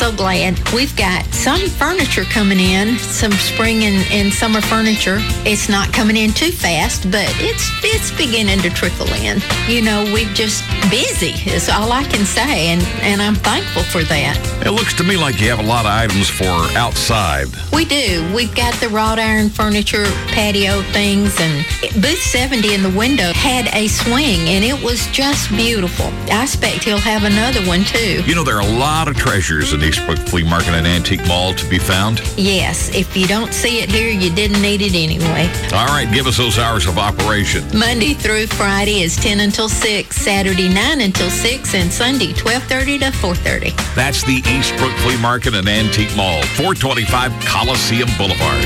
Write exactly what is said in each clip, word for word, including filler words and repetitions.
so glad. We've got some furniture coming in, some spring and, and summer furniture. It's not coming in too fast, but it's it's beginning to trickle in. You know, we're just busy is all I can say, and, and I'm thankful for that. It looks to me like you have a lot of items for outside. We do. We've got the wrought iron furniture, patio things, and booth seventy in the window had a swing, and it was just beautiful. I expect he'll have another one, too. You know, there are a lot of treasures in Eastbrook Flea Market and Antique Mall to be found. Yes. If you don't see it here, you didn't need it anyway. All right. Give us those hours of operation. Monday through Friday is ten until six, Saturday nine until six, and Sunday twelve thirty to four thirty. That's the Eastbrook Flea Market and Antique Mall, four twenty-five Coliseum Boulevard.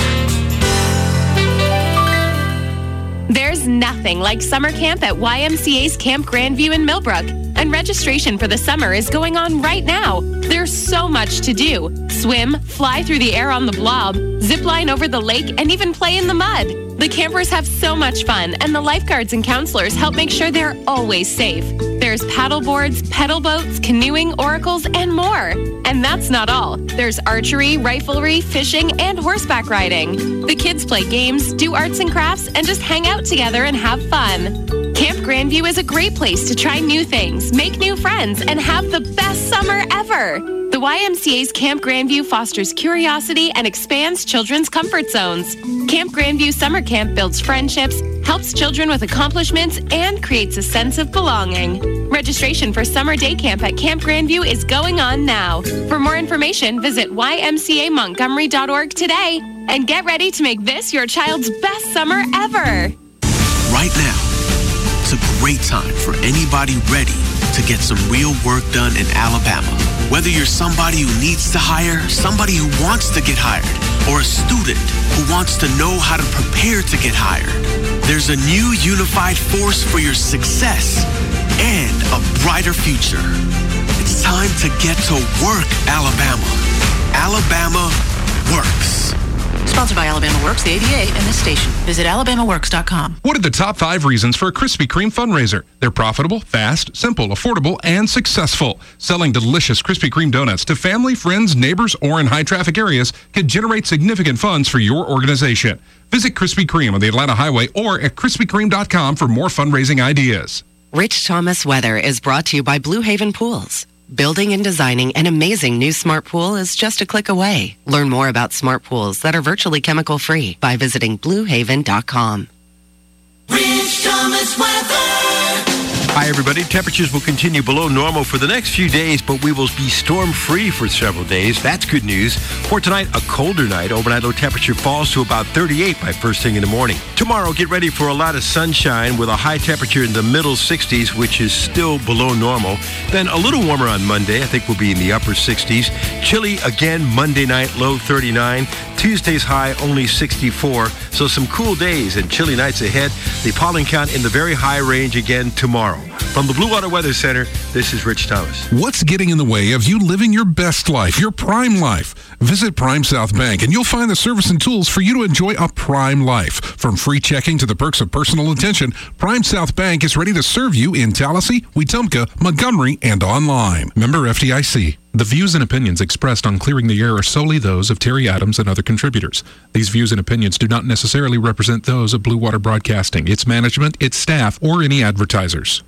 There's nothing like summer camp at Y M C A's Camp Grandview in Millbrook, and registration for the summer is going on right now. There's so much to do. Swim, fly through the air on the blob, zip line over the lake, and even play in the mud. The campers have so much fun, and the lifeguards and counselors help make sure they're always safe. There's paddle boards, pedal boats, canoeing, oracles, and more. And that's not all. There's archery, riflery, fishing, and horseback riding. The kids play games, do arts and crafts, and just hang out together and have fun. Camp Grandview is a great place to try new things, make new friends, and have the best summer ever. The Y M C A's Camp Grandview fosters curiosity and expands children's comfort zones. Camp Grandview Summer Camp builds friendships, helps children with accomplishments, and creates a sense of belonging. Registration for summer day camp at Camp Grandview is going on now. For more information, visit Y M C A Montgomery dot org today and get ready to make this your child's best summer ever. Right now, it's a great time for anybody ready to get some real work done in Alabama. Whether you're somebody who needs to hire, somebody who wants to get hired, or a student who wants to know how to prepare to get hired, there's a new unified force for your success and a brighter future. It's time to get to work, Alabama. Alabama works. Sponsored by Alabama Works, the A D A, and this station. Visit alabama works dot com. What are the top five reasons for a Krispy Kreme fundraiser? They're profitable, fast, simple, affordable, and successful. Selling delicious Krispy Kreme donuts to family, friends, neighbors, or in high-traffic areas can generate significant funds for your organization. Visit Krispy Kreme on the Atlanta Highway or at krispy kreme dot com for more fundraising ideas. Rich Thomas Weather is brought to you by Blue Haven Pools. Building and designing an amazing new smart pool is just a click away. Learn more about smart pools that are virtually chemical-free by visiting blue haven dot com. Rich Thomas Weather. Hi, everybody. Temperatures will continue below normal for the next few days, but we will be storm-free for several days. That's good news. For tonight, a colder night. Overnight low temperature falls to about thirty-eight by first thing in the morning. Tomorrow, get ready for a lot of sunshine with a high temperature in the middle sixties, which is still below normal. Then a little warmer on Monday. I think we'll be in the upper sixties. Chilly again Monday night, low thirty-nine. Tuesday's high only sixty-four. So some cool days and chilly nights ahead. The pollen count in the very high range again tomorrow. From the Blue Water Weather Center, this is Rich Thomas. What's getting in the way of you living your best life, your prime life? Visit Prime South Bank and you'll find the service and tools for you to enjoy a prime life. From free checking to the perks of personal attention, Prime South Bank is ready to serve you in Tallahassee, Wetumpka, Montgomery, and online. Member F D I C. The views and opinions expressed on Clearing the Air are solely those of Terry Adams and other contributors. These views and opinions do not necessarily represent those of Blue Water Broadcasting, its management, its staff, or any advertisers.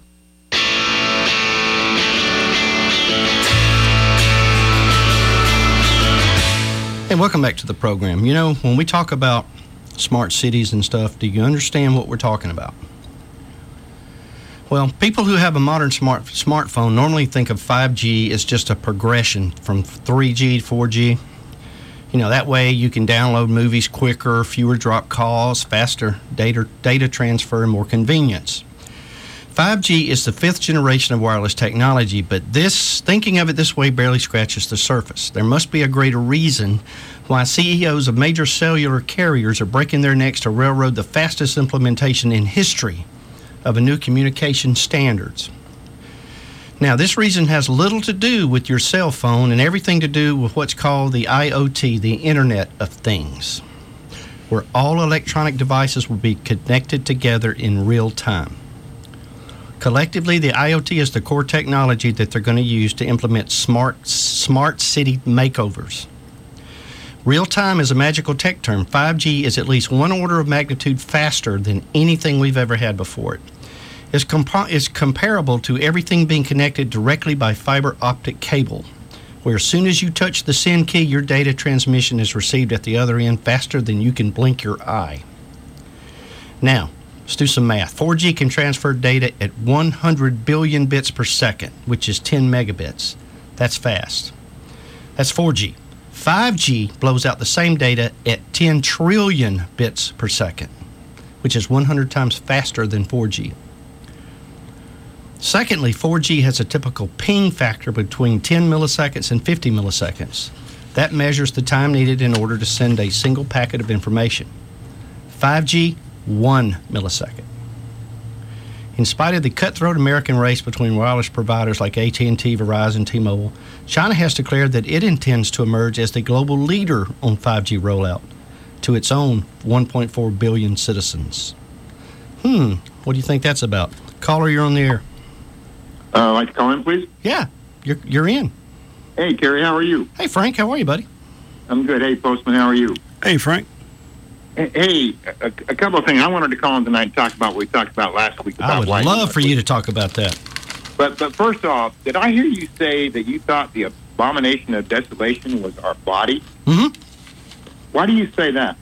Hey, welcome back to the program. You know, when we talk about smart cities and stuff, do you understand what we're talking about? Well, people who have a modern smart smartphone normally think of five G as just a progression from three G to four G. You know, that way you can download movies quicker, fewer drop calls, faster data, data transfer, and more convenience. five G is the fifth generation of wireless technology, but this thinking of it this way barely scratches the surface. There must be a greater reason why C E Os of major cellular carriers are breaking their necks to railroad the fastest implementation in history of a new communication standards. Now, this reason has little to do with your cell phone and everything to do with what's called the I O T, the Internet of Things, where all electronic devices will be connected together in real time. Collectively, the IoT is the core technology that they're going to use to implement smart, smart city makeovers. Real-time is a magical tech term. five G is at least one order of magnitude faster than anything we've ever had before it. It's, compa- it's comparable to everything being connected directly by fiber optic cable, where as soon as you touch the send key, your data transmission is received at the other end faster than you can blink your eye. Now, let's do some math. four G can transfer data at one hundred billion bits per second, which is ten megabits. That's fast. That's four G. five G blows out the same data at ten trillion bits per second, which is one hundred times faster than four G. Secondly, four G has a typical ping factor between ten milliseconds and fifty milliseconds. That measures the time needed in order to send a single packet of information. five G, one millisecond. In spite of the cutthroat American race between wireless providers like A T and T, Verizon, T-Mobile, China has declared that it intends to emerge as the global leader on five G rollout to its own one point four billion citizens. Hmm, what do you think that's about? Caller, you're on the air. Uh, like to call in, please? Yeah, you're you're in. Hey, Terry, how are you? Hey, Frank, how are you, buddy? I'm good. Hey, Postman, how are you? Hey, Frank. Hey, a, a couple of things. I wanted to call in tonight and talk about what we talked about last week. About I would why love for you to talk about that. But but first off, did I hear you say that you thought the abomination of desolation was our body? Mm-hmm. Why do you say that?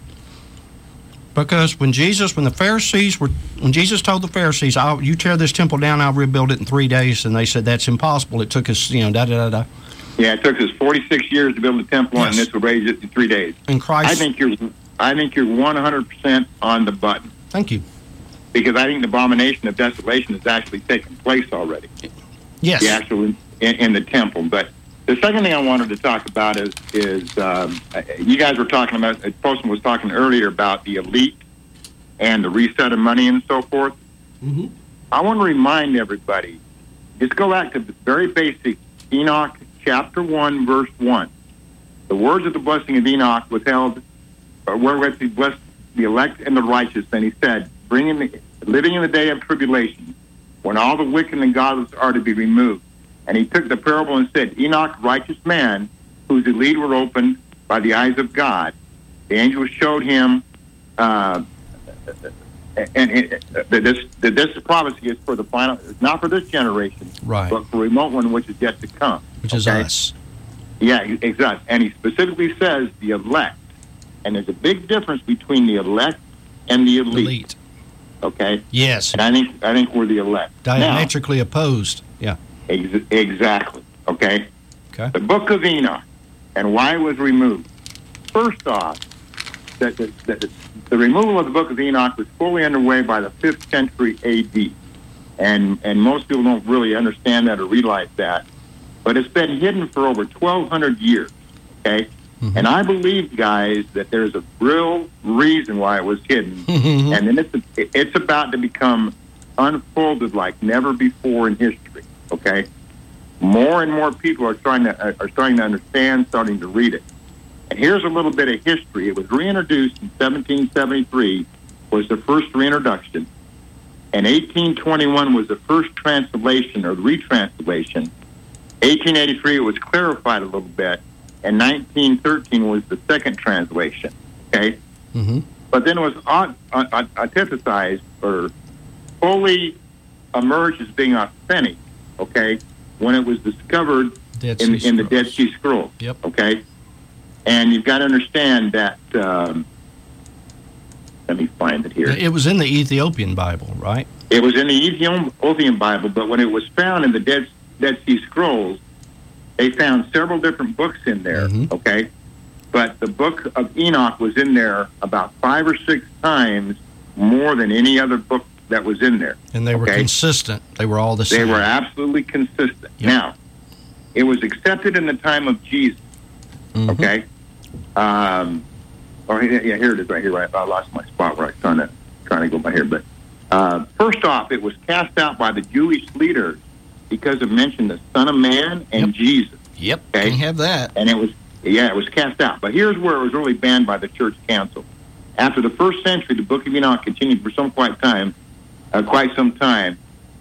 Because when Jesus, when the Pharisees were, when Jesus told the Pharisees, I'll, you tear this temple down, I'll rebuild it in three days, and they said, that's impossible. It took us, you know, da-da-da-da. Yeah, it took us forty-six years to build a temple, yes. And this will raise it in three days. And Christ... I think you're, I think you're one hundred percent on the button. Thank you. Because I think the abomination of desolation has actually taken place already. Yes. The actual, in, in the temple. But the second thing I wanted to talk about is, is um, you guys were talking about, Postman was talking earlier about the elite and the reset of money and so forth. Mm-hmm. I want to remind everybody, just go back to the very basic Enoch chapter one, verse one. The words of the blessing of Enoch withheld, or wherewith he blessed the elect and the righteous, and he said, bringing the, living in the day of tribulation, when all the wicked and godless are to be removed. And he took the parable and said, Enoch, righteous man, whose elite were opened by the eyes of God. The angel showed him, uh, and it, that this that this prophecy is for the final, not for this generation, right, but for a remote one which is yet to come. Which is okay? us. Yeah, exactly. And he specifically says the elect. And there's a big difference between the elect and the elite. elite. Okay? Yes. And I think I think we're the elect. Diametrically now, opposed. Yeah. Ex- exactly. Okay? Okay. The book of Enoch and why it was removed. First off, that the, the, the removal of the book of Enoch was fully underway by the fifth century A D. And and most people don't really understand that or realize that. But it's been hidden for over twelve hundred years. Okay? Mm-hmm. And I believe, guys, that there's a real reason why it was hidden. Mm-hmm. And then it's, it's about to become unfolded like never before in history. Okay? More and more people are trying to are starting to understand, starting to read it. And here's a little bit of history. It was reintroduced in seventeen seventy-three, was the first reintroduction. And eighteen twenty-one was the first translation or retranslation. eighteen eighty-three, it was clarified a little bit. And nineteen thirteen was the second translation. Okay? Mm-hmm. But then it was uh, uh, antithesis or fully emerged as being authentic, okay, when it was discovered in, in the Dead Sea Scrolls. Yep. Okay? And you've got to understand that, um, let me find it here. It was in the Ethiopian Bible, right? It was in the Ethiopian Bible, but when it was found in the Dead, Dead Sea Scrolls, they found several different books in there, mm-hmm. okay? But the book of Enoch was in there about five or six times more than any other book that was in there. And they okay? were consistent. They were all the same. They were absolutely consistent. Yep. Now, it was accepted in the time of Jesus, mm-hmm. okay? Um, oh, yeah, here it is right here. Right, I lost my spot where I was trying to, trying to go by here. But uh, first off, it was cast out by the Jewish leaders because it mentioned the Son of Man and yep. Jesus. Yep, okay? Can't have that. And it was, yeah, it was cast out. But here's where it was really banned by the church council. After the first century, the book of Enoch continued for some quite time, uh, quite some time,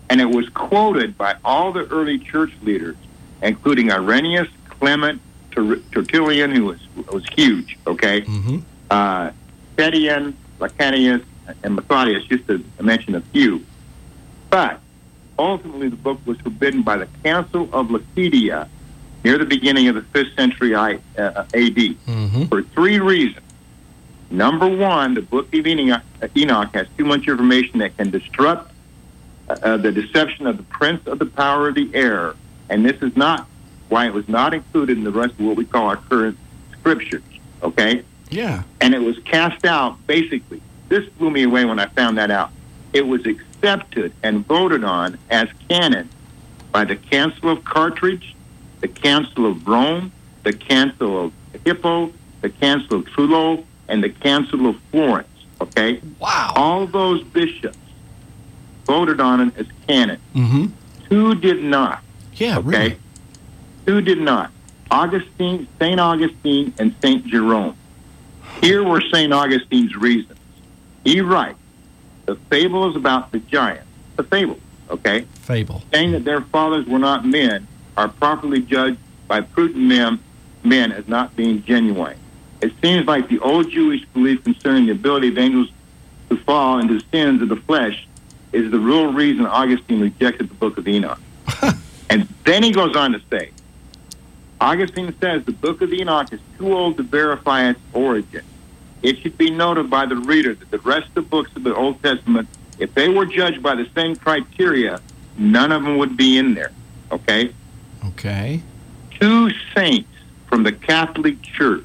And it was quoted by all the early church leaders, including Irenaeus, Clement, Ter- Tertullian, who was was huge, okay? Mm-hmm. Uh, Tedian, Lacanius, and Methodius, just to mention a few. But ultimately, the book was forbidden by the Council of Lacedia near the beginning of the fifth century I, uh, A D Mm-hmm. for three reasons. Number one, the book of Enoch, Enoch has too much information that can disrupt uh, the deception of the prince of the power of the air, and this is not why it was not included in the rest of what we call our current scriptures, okay? Yeah. And it was cast out, basically. This blew me away when I found that out. It was accepted and voted on as canon by the Council of Carthage, the Council of Rome, the Council of Hippo, the Council of Trullo, and the Council of Florence, okay? Wow. All those bishops voted on it as canon. Mm-hmm. Two did not. Yeah, okay? really. Two did not. Augustine, Saint Augustine, and Saint Jerome. Here were Saint Augustine's reasons. He writes, the fable is about the giants. The fable, okay? Fable. Saying that their fathers were not men are properly judged by prudent men, men as not being genuine. It seems like the old Jewish belief concerning the ability of angels to fall into sins of the flesh is the real reason Augustine rejected the book of Enoch. And then he goes on to say, Augustine says the book of Enoch is too old to verify its origin. It should be noted by the reader that the rest of the books of the Old Testament, if they were judged by the same criteria, none of them would be in there, okay? Okay. Two saints from the Catholic Church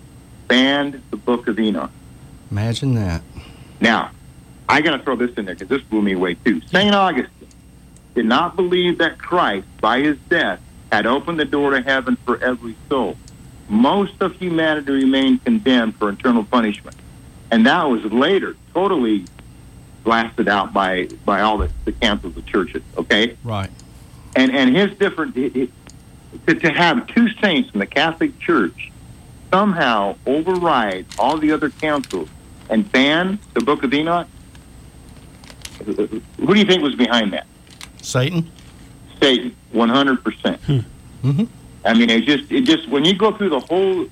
banned the book of Enoch. Imagine that. Now, I got to throw this in there because this blew me away too. Saint Augustine did not believe that Christ, by his death, had opened the door to heaven for every soul. Most of humanity remained condemned for eternal punishment. And that was later totally blasted out by, by all the, the councils of churches, okay? Right. And and his different... It, it, to, to have two saints in the Catholic Church somehow override all the other councils and ban the book of Enoch, who do you think was behind that? Satan? Satan, one hundred percent. Hmm. Mm-hmm. I mean, it just, it just, when you go through the whole,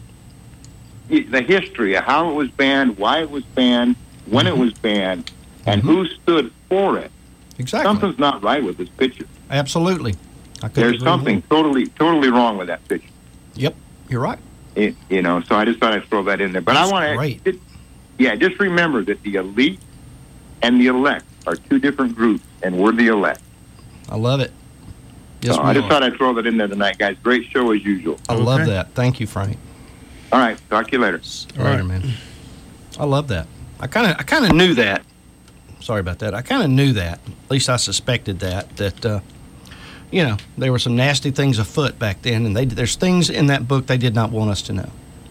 the history of how it was banned, why it was banned, when mm-hmm. it was banned, and mm-hmm. who stood for it, exactly. something's not right with this picture. Absolutely. I There's something more. totally, totally wrong with that picture. Yep, you're right. It, you know, so I just thought I'd throw that in there. But That's I want great. to, yeah, just remember that the elite and the elect are two different groups, and we're the elect. I love it. Yes, so I just are. thought I'd throw that in there tonight, guys. Great show as usual. I okay. love that. Thank you, Frank. All right, talk to you later. All later, right. man. I love that. I kind of, I kind of knew that. Sorry about that. I kind of knew that. At least I suspected that. That, uh, you know, there were some nasty things afoot back then, and they, there's things in that book they did not want us to know.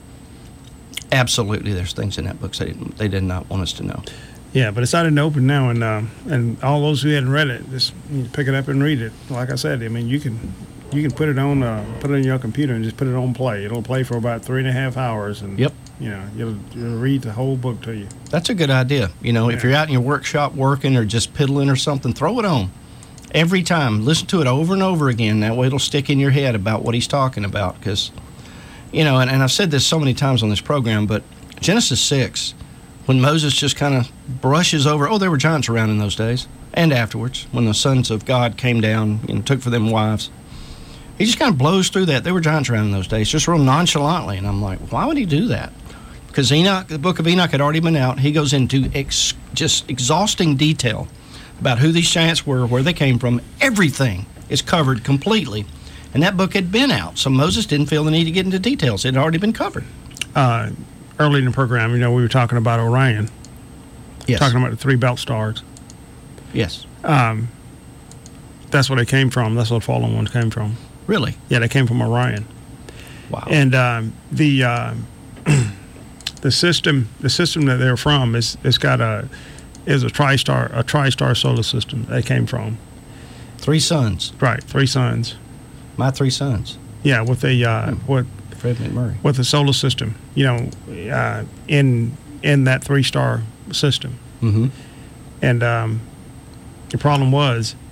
Absolutely, there's things in that book they they did not want us to know. Yeah, but it's out in the open now, and uh, and all those who hadn't read it, just you pick it up and read it. Like I said, I mean, you can you can put it on uh, put it on your computer and just put it on play. It'll play for about three and a half hours, and yep, you know, you'll, you'll read the whole book to you. That's a good idea. You know, yeah. if you're out in your workshop working or just piddling or something, throw it on every time. Listen to it over and over again. That way, it'll stick in your head about what he's talking about. Because, you know, and, and I've said this so many times on this program, but Genesis six. When Moses just kind of brushes over, oh, there were giants around in those days, and afterwards, when the sons of God came down and took for them wives. He just kind of blows through that. There were giants around in those days, just real nonchalantly. And I'm like, why would he do that? Because Enoch, the book of Enoch had already been out. He goes into ex- just exhausting detail about who these giants were, where they came from. Everything is covered completely. And that book had been out, so Moses didn't feel the need to get into details. It had already been covered. Uh Early in the program, you know, we were talking about Orion. Yes. Talking about the three belt stars. Yes. Um, that's where they came from. That's where the fallen ones came from. Really? Yeah, they came from Orion. Wow. And um, the uh, the system the system that they're from is it's got a is a tri-star a tri-star solar system they came from. Three suns. Right, three suns. My three sons. Yeah, with a uh, hmm. with. Fred McMurray. With the solar system, you know, uh, in in that three star system, mm-hmm. and um, the problem was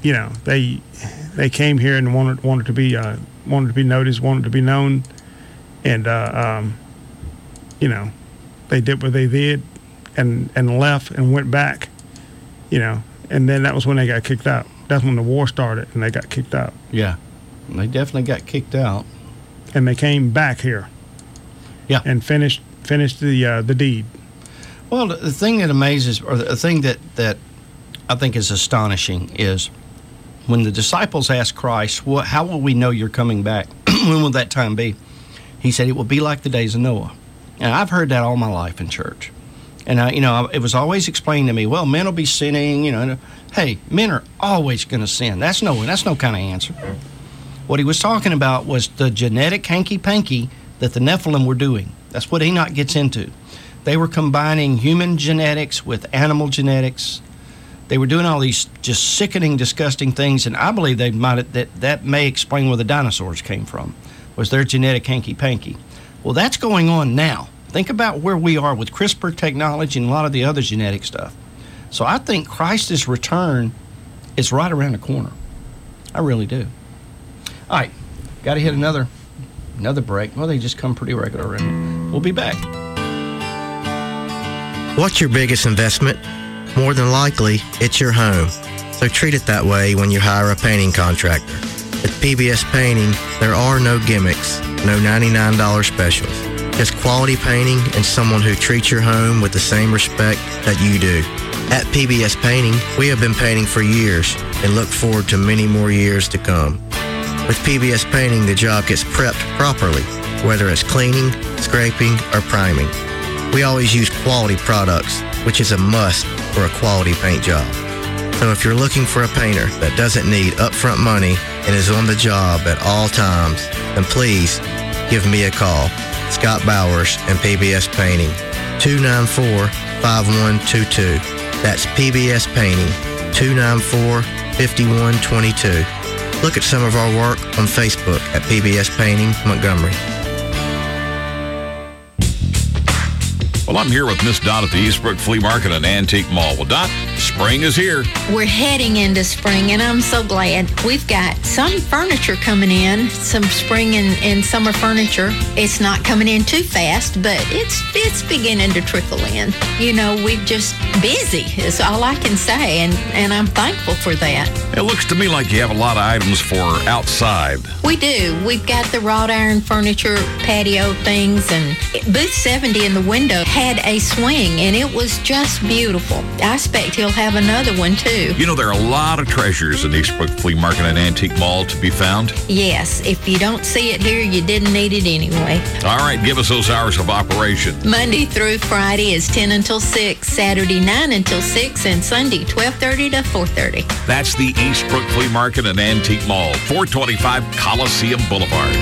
you know, they they came here and wanted wanted to be uh, wanted to be noticed, wanted to be known, and uh, um, you know, they did what they did, and and left and went back, you know, and then that was when they got kicked out. That's when the war started, and they got kicked out. Yeah, they definitely got kicked out, and they came back here. Yeah, and finished finished the uh, the deed. Well, the thing that amazes, or the thing that that I think is astonishing, is when the disciples asked Christ, "What? How will we know you're coming back? When will that time be?" He said, "It will be like the days of Noah." And I've heard that all my life in church. And, I, you know, it was always explained to me, well, men will be sinning, you know. And, hey, men are always going to sin. That's no, that's no kind of answer. What he was talking about was the genetic hanky-panky that the Nephilim were doing. That's what Enoch gets into. They were combining human genetics with animal genetics. They were doing all these just sickening, disgusting things, and I believe they might that that may explain where the dinosaurs came from, was their genetic hanky-panky. Well, that's going on now. Think about where we are with CRISPR technology and a lot of the other genetic stuff. So I think Christ's return is right around the corner. I really do. All right, got to hit another another break. Well, they just come pretty regular around. We'll be back. What's your biggest investment? More than likely, it's your home. So treat it that way when you hire a painting contractor. At P B S Painting, there are no gimmicks, no ninety-nine dollars specials. Just quality painting and someone who treats your home with the same respect that you do. At P B S Painting, we have been painting for years and look forward to many more years to come. With P B S Painting, the job gets prepped properly, whether it's cleaning, scraping, or priming. We always use quality products, which is a must for a quality paint job. So if you're looking for a painter that doesn't need upfront money and is on the job at all times, then please give me a call. Scott Bowers and P B S Painting, two nine four, five one two two. That's P B S Painting, two nine four, five one two two. Look at some of our work on Facebook at P B S Painting Montgomery. Well, I'm here with Miss Dot at the Eastbrook Flea Market and Antique Mall. Well, Dot, spring is here. We're heading into spring, and I'm so glad. We've got some furniture coming in, some spring and, and summer furniture. It's not coming in too fast, but it's it's beginning to trickle in. You know, we're just busy, is all I can say, and, and I'm thankful for that. It looks to me like you have a lot of items for outside. We do. We've got the wrought iron furniture, patio things, and booth seventy in the window had a swing, and it was just beautiful. I expect he'll have another one, too. You know, there are a lot of treasures in Eastbrook Flea Market and Antique Mall to be found. Yes. If you don't see it here, you didn't need it anyway. All right, give us those hours of operation. Monday through Friday is ten until six, Saturday nine until six, and Sunday twelve thirty to four thirty. That's the Eastbrook Flea Market and Antique Mall, four twenty-five Coliseum Boulevard.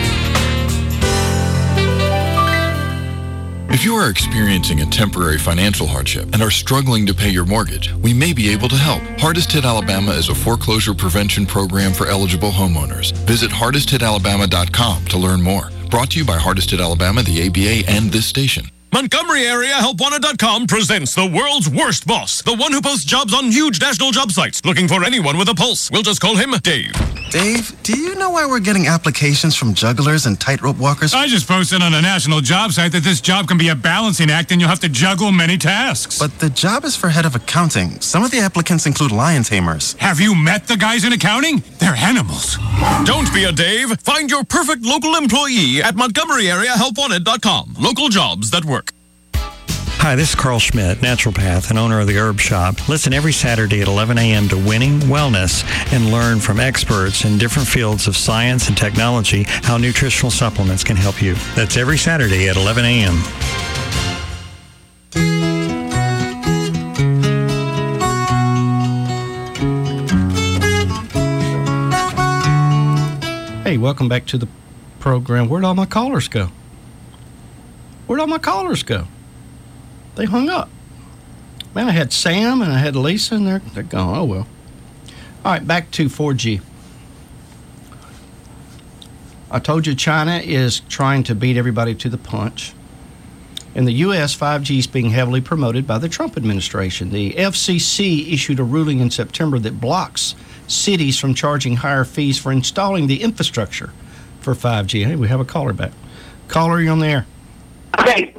If you are experiencing a temporary financial hardship and are struggling to pay your mortgage, we may be able to help. Hardest Hit Alabama is a foreclosure prevention program for eligible homeowners. Visit hardest hit alabama dot com to learn more. Brought to you by Hardest Hit Alabama, the A B A, and this station. Montgomery Area Help Wanted dot com presents the world's worst boss, the one who posts jobs on huge national job sites, looking for anyone with a pulse. We'll just call him Dave. Dave, do you know why we're getting applications from jugglers and tightrope walkers? I just posted on a national job site that this job can be a balancing act and you'll have to juggle many tasks. But the job is for head of accounting. Some of the applicants include lion tamers. Have you met the guys in accounting? They're animals. Don't be a Dave. Find your perfect local employee at Montgomery Area Help Wanted dot com. Local jobs that work. Hi, this is Carl Schmidt, naturopath and owner of the Herb Shop. Listen every Saturday at eleven a.m. to Winning Wellness and learn from experts in different fields of science and technology how nutritional supplements can help you. That's every Saturday at eleven a.m. Hey, welcome back to the program. Where'd all my callers go? Where'd all my callers go? They hung up. Man, I had Sam and I had Lisa, and they're, they're gone. Oh, well. All right, back to four G. I told you China is trying to beat everybody to the punch. In the U S, five G is being heavily promoted by the Trump administration. The F C C issued a ruling in September that blocks cities from charging higher fees for installing the infrastructure for five G. Hey, we have a caller back. Caller, you on the air? Okay.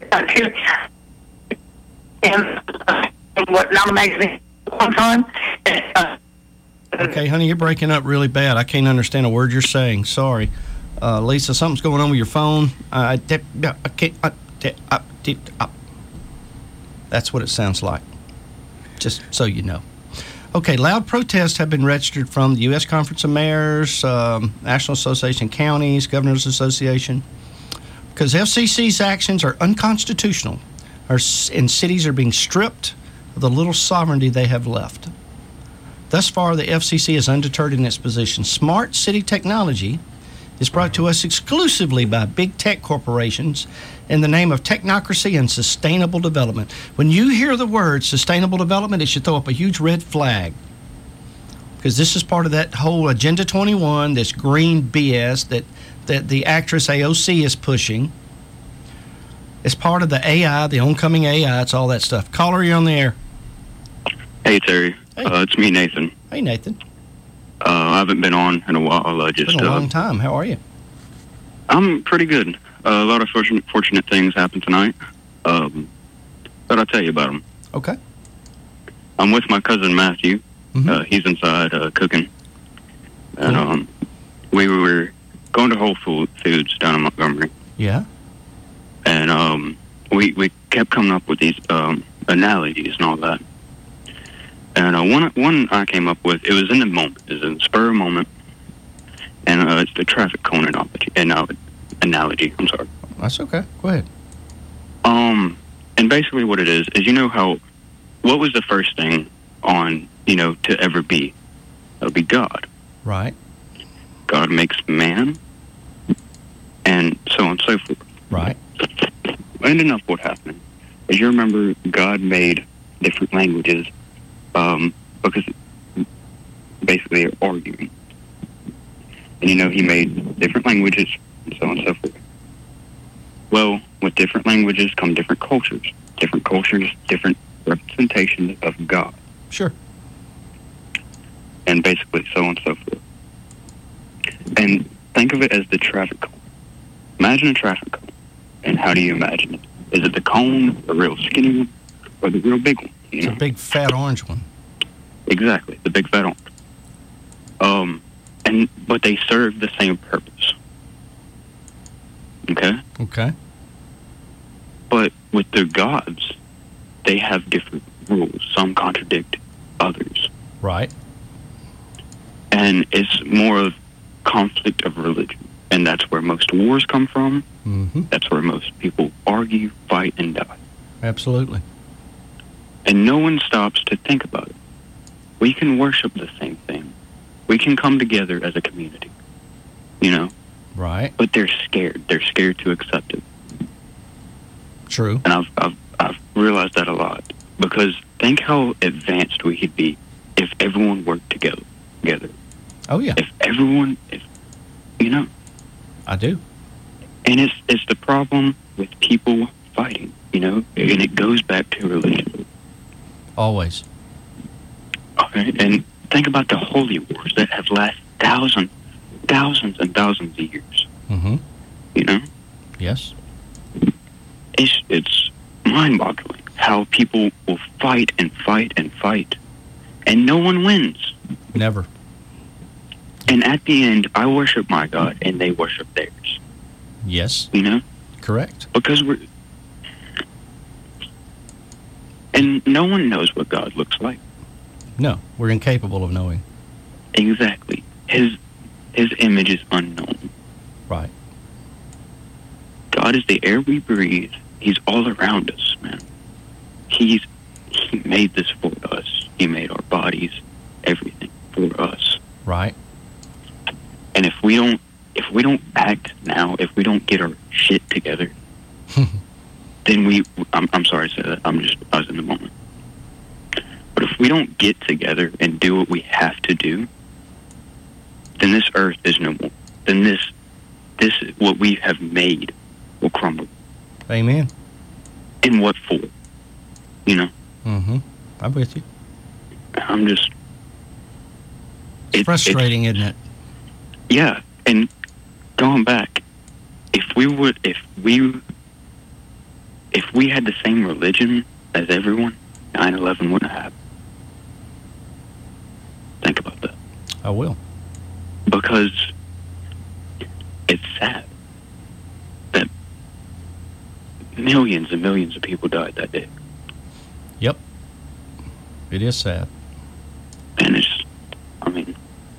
And uh, what not magazine one time. Uh, Okay, honey, you're breaking up really bad. I can't understand a word you're saying. Sorry. Uh, Lisa, something's going on with your phone. Uh, I can't. That's what it sounds like, just so you know. Okay, loud protests have been registered from the U S Conference of Mayors, um, National Association of Counties, Governors Association, because F C C's actions are unconstitutional, and cities are being stripped of the little sovereignty they have left. Thus far, the F C C is undeterred in its position. Smart city technology is brought to us exclusively by big tech corporations in the name of technocracy and sustainable development. When you hear the word sustainable development, it should throw up a huge red flag, because this is part of that whole Agenda twenty-one, this green B S that, that the actress A O C is pushing. It's part of the A I, the oncoming A I. It's all that stuff. Caller, you're on the air. Hey, Terry. Hey. Uh, it's me, Nathan. Hey, Nathan. Uh, I haven't been on in a while. Uh, just It's been a uh, long time. How are you? I'm pretty good. Uh, a lot of fortunate, fortunate things happened tonight. Um, but I'll tell you about them. Okay. I'm with my cousin Matthew. Mm-hmm. Uh, he's inside uh, cooking. And um, we were going to Whole Foods down in Montgomery. Yeah. And um, we, we kept coming up with these um, analogies and all that. And uh, one one I came up with, it was in the moment, it was in the spur of moment, and uh, it's the traffic cone analogy, analogy, analogy, I'm sorry. That's okay. Go ahead. Um, and basically what it is, is you know how, what was the first thing on, you know, to ever be? That would be God. Right. God makes man, and so on and so forth. Right. And enough what happened. As you remember, God made different languages, Um, because basically they're arguing. And you know, he made different languages and so on and so forth. Well, with different languages come different cultures. Different cultures, different representations of God. Sure. And basically so on and so forth. And think of it as the traffic cone. Imagine a traffic cone. And how do you imagine it? Is it the cone, the real skinny one, or the real big one? You It's know? a big fat orange one. Exactly, the big fat orange. Um, and but they serve the same purpose. Okay. Okay. But with the gods, they have different rules. Some contradict others, Right. and it's more of conflict of religion, and that's where most wars come from. Mm-hmm. That's where most people argue, fight, and die. Absolutely. And no one stops to think about it. We can worship the same thing. We can come together as a community, you know? Right. But they're scared. They're scared to accept it. True. And I've, I've, I've realized that a lot. Because think how advanced we could be if everyone worked together. together. Oh, yeah. If everyone, if, you know? I do. And it's, it's the problem with people fighting, you know? And it goes back to religion. Always. Okay, and think about the holy wars that have lasted thousands, thousands and thousands of years. Mm-hmm. You know? Yes. It's it's mind-boggling how people will fight and fight and fight, and no one wins. Never. And at the end, I worship my God, and they worship theirs. Yes. You know? Correct. Because we're... And no one knows what God looks like. No, we're incapable of knowing. Exactly. His his image is unknown. Right. God is the air we breathe. He's all around us, man. He's he made this for us. He made our bodies, everything for us. Right. And if we don't if we don't act now, if we don't get our shit together, then we I'm I'm sorry to say that. I'm just I was in the moment. But if we don't get together and do what we have to do, then this earth is no more. Then this, this what we have made will crumble. Amen. And what for? You know? Mm-hmm. I'm with you. I'm just, It, frustrating, it's, isn't it? Yeah, and going back, if we would, if we, if we had the same religion as everyone, nine eleven wouldn't have happened. Think about that. I will. Because it's sad that millions and millions of people died that day. Yep. It is sad. And it's, I mean,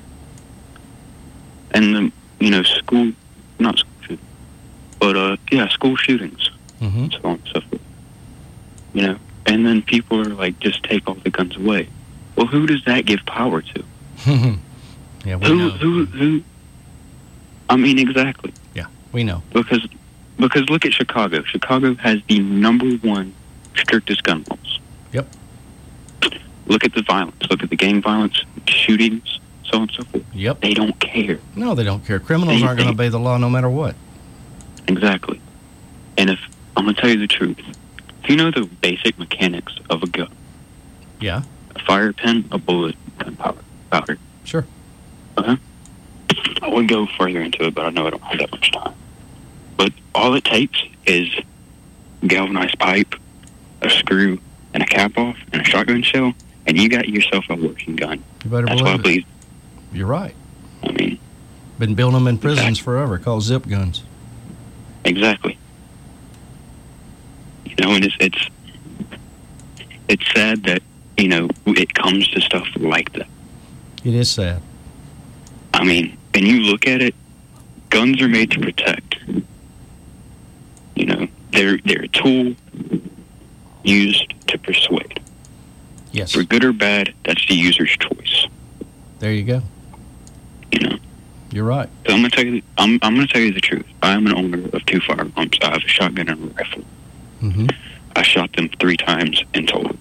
and the, you know, school, not school shootings, but, uh, yeah, school shootings, mm-hmm. so on and so forth. You know, and then people are like, just take all the guns away. Well, who does that give power to? Yeah, we who, know. who, who, I mean, exactly. Yeah, we know. Because, because look at Chicago. Chicago has the number one strictest gun laws. Yep. Look at the violence. Look at the gang violence, shootings, so on and so forth. Yep. They don't care. No, they don't care. Criminals They- aren't going to they- obey the law no matter what. Exactly. And if, I'm going to tell you the truth. If you know the basic mechanics of a gun, Yeah, a fire pin, a bullet, gunpowder, powder. sure. Uh-huh. I wouldn't go further into it, but I know I don't have that much time. But all it takes is galvanized pipe, a screw, and a cap off, and a shotgun shell, and you got yourself a working gun. You better That's what I believe it. believe. You're right. I mean, Been building them in prisons forever, called zip guns. exactly. You know, and it's it's it's sad that, you know, it comes to stuff like that. It is sad. I mean, and you look at it, guns are made to protect. You know, they're they're a tool used to persuade. Yes. For good or bad, that's the user's choice. There you go. You know. You're right. So I'm gonna tell you. I'm I'm gonna tell you the truth. I am an owner of two firearms. I have a shotgun and a rifle. Mm-hmm. I shot them three times in total.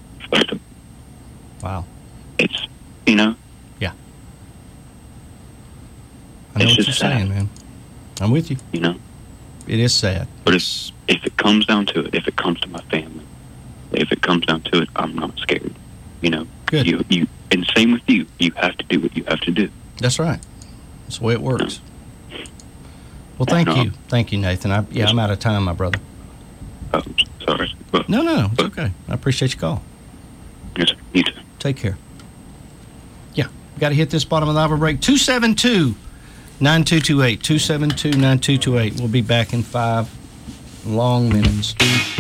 Wow. It's, you know. Yeah. I know It's what you're just sad. saying, man. I'm with you. You know. It is sad. But if if it comes down to it, if it comes to my family, if it comes down to it, I'm not scared. You know. Good. You you and same with you. You have to do what you have to do. That's right. That's the way it works. Well, thank No. you. Thank you, Nathan. I, yeah, I'm out of time, my brother. Oh, sorry. But, No, no, no. It's okay. I appreciate your call. yes, you too. Take care. Yeah. Got to hit this bottom of the hour break. two seven two, nine two two eight. two seven two, nine two two eight. We'll be back in five long minutes.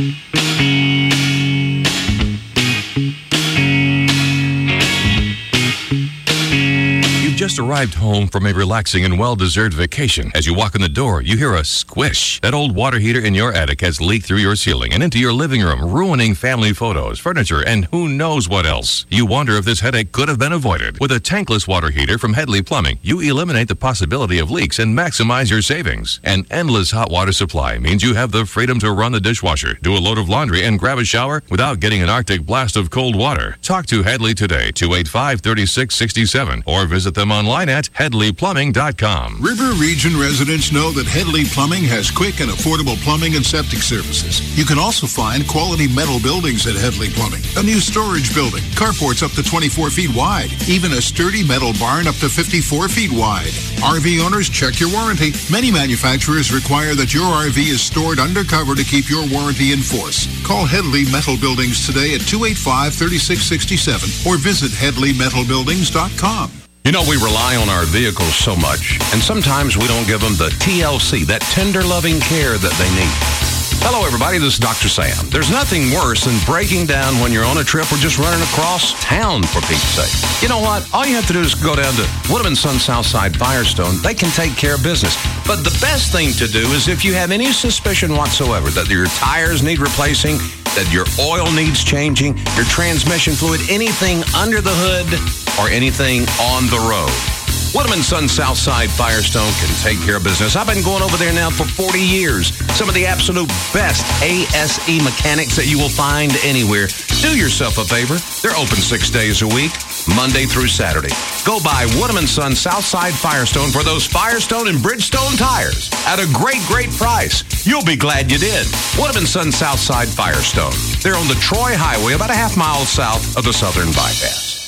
You've just arrived home from a relaxing and well-deserved vacation. As you walk in the door, you hear a squish. That old water heater in your attic has leaked through your ceiling and into your living room, ruining family photos, furniture, and who knows what else. You wonder if this headache could have been avoided. With a tankless water heater from Headley Plumbing, you eliminate the possibility of leaks and maximize your savings. An endless hot water supply means you have the freedom to run the dishwasher, do a load of laundry, and grab a shower without getting an Arctic blast of cold water. Talk to Headley today, two eight five, three six six seven, or visit them online at headley plumbing dot com. River Region residents know that Headley Plumbing has quick and affordable plumbing and septic services. You can also find quality metal buildings at Headley Plumbing. A new storage building, carports up to twenty-four feet wide, even a sturdy metal barn up to fifty-four feet wide. R V owners, check your warranty. Many manufacturers require that your R V is stored undercover to keep your warranty in force. Call Headley Metal Buildings today at two eight five, three six six seven or visit headley metal buildings dot com. You know, we rely on our vehicles so much, and sometimes we don't give them the T L C, that tender, loving care that they need. Hello, everybody. This is Doctor Sam. There's nothing worse than breaking down when you're on a trip or just running across town, for Pete's sake. You know what? All you have to do is go down to Woodham and Son Southside Firestone. They can take care of business. But the best thing to do is if you have any suspicion whatsoever that your tires need replacing, that your oil needs changing, your transmission fluid, anything under the hood or anything on the road, Woodham and Son Southside Firestone can take care of business. I've been going over there now for forty years. Some of the absolute best A S E mechanics that you will find anywhere. Do yourself a favor. They're open six days a week, Monday through Saturday. Go by Woodham and Son Southside Firestone for those Firestone and Bridgestone tires at a great, great price. You'll be glad you did. Woodham and Son Southside Firestone. They're on the Troy Highway, about a half mile south of the Southern Bypass.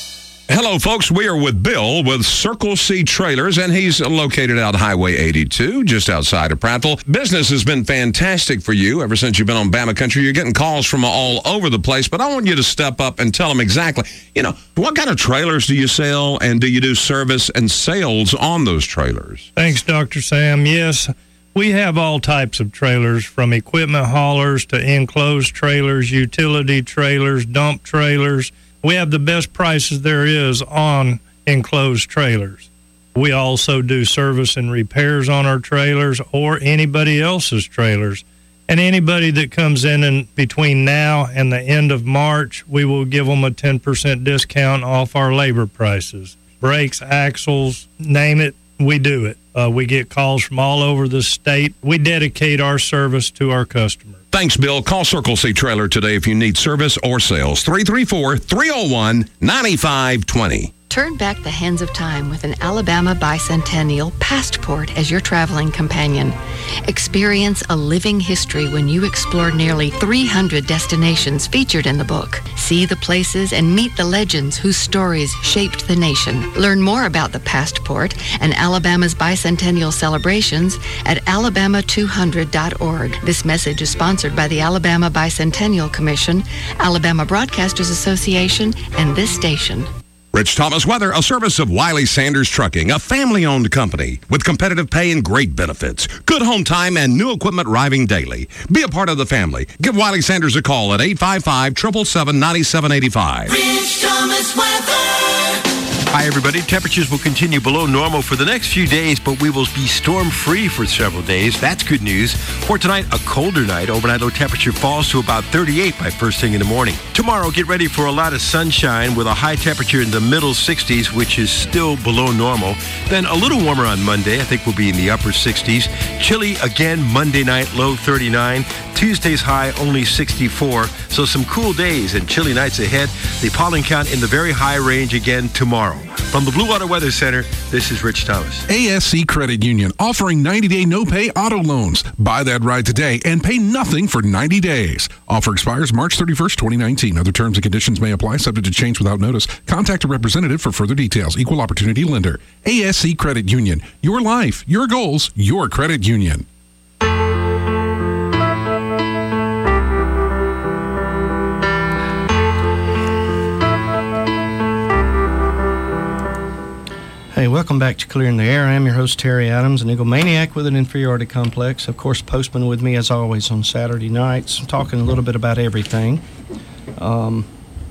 Hello, folks. We are with Bill with Circle C Trailers, and he's located out Highway eighty-two, just outside of Prattville. Business has been fantastic for you ever since you've been on Bama Country. You're getting calls from all over the place, but I want you to step up and tell them exactly, you know, what kind of trailers do you sell, and do you do service and sales on those trailers? Thanks, Doctor Sam. Yes, we have all types of trailers, from equipment haulers to enclosed trailers, utility trailers, dump trailers. We have the best prices there is on enclosed trailers. We also do service and repairs on our trailers or anybody else's trailers. And anybody that comes in and between now and the end of March, we will give them a ten percent discount off our labor prices. Brakes, axles, name it, we do it. Uh, we get calls from all over the state. We dedicate our service to our customers. Thanks, Bill. Call Circle C Trailer today if you need service or sales. three three four, three oh one, nine five two oh. Turn back the hands of time with an Alabama Bicentennial Passport as your traveling companion. Experience a living history when you explore nearly three hundred destinations featured in the book. See the places and meet the legends whose stories shaped the nation. Learn more about the Passport and Alabama's bicentennial celebrations at alabama two hundred dot org. This message is sponsored by the Alabama Bicentennial Commission, Alabama Broadcasters Association, and this station. Rich Thomas Weather, a service of Wiley Sanders Trucking, a family-owned company with competitive pay and great benefits. Good home time and new equipment arriving daily. Be a part of the family. Give Wiley Sanders a call at eight five five, seven seven seven, nine seven eight five. Rich Thomas Weather. Hi, everybody. Temperatures will continue below normal for the next few days, but we will be storm-free for several days. That's good news. For tonight, a colder night. Overnight low temperature falls to about thirty-eight by first thing in the morning. Tomorrow, get ready for a lot of sunshine with a high temperature in the middle sixties, which is still below normal. Then a little warmer on Monday. I think we'll be in the upper sixties. Chilly again Monday night, low thirty-nine. Tuesday's high only sixty-four. So some cool days and chilly nights ahead. The pollen count in the very high range again tomorrow. From the Blue Water Weather Center, this is Rich Thomas. A S C Credit Union offering ninety-day no-pay auto loans. Buy that ride today and pay nothing for ninety days. Offer expires March thirty-first, twenty nineteen. Other terms and conditions may apply, subject to change without notice. Contact a representative for further details. Equal Opportunity Lender. A S C Credit Union. Your life, your goals, your credit union. Hey, welcome back to Clearing the Air. I'm your host, Terry Adams, an egomaniac with an inferiority complex. Of course, Postman with me, as always, on Saturday nights. I'm talking a little bit about everything. Um,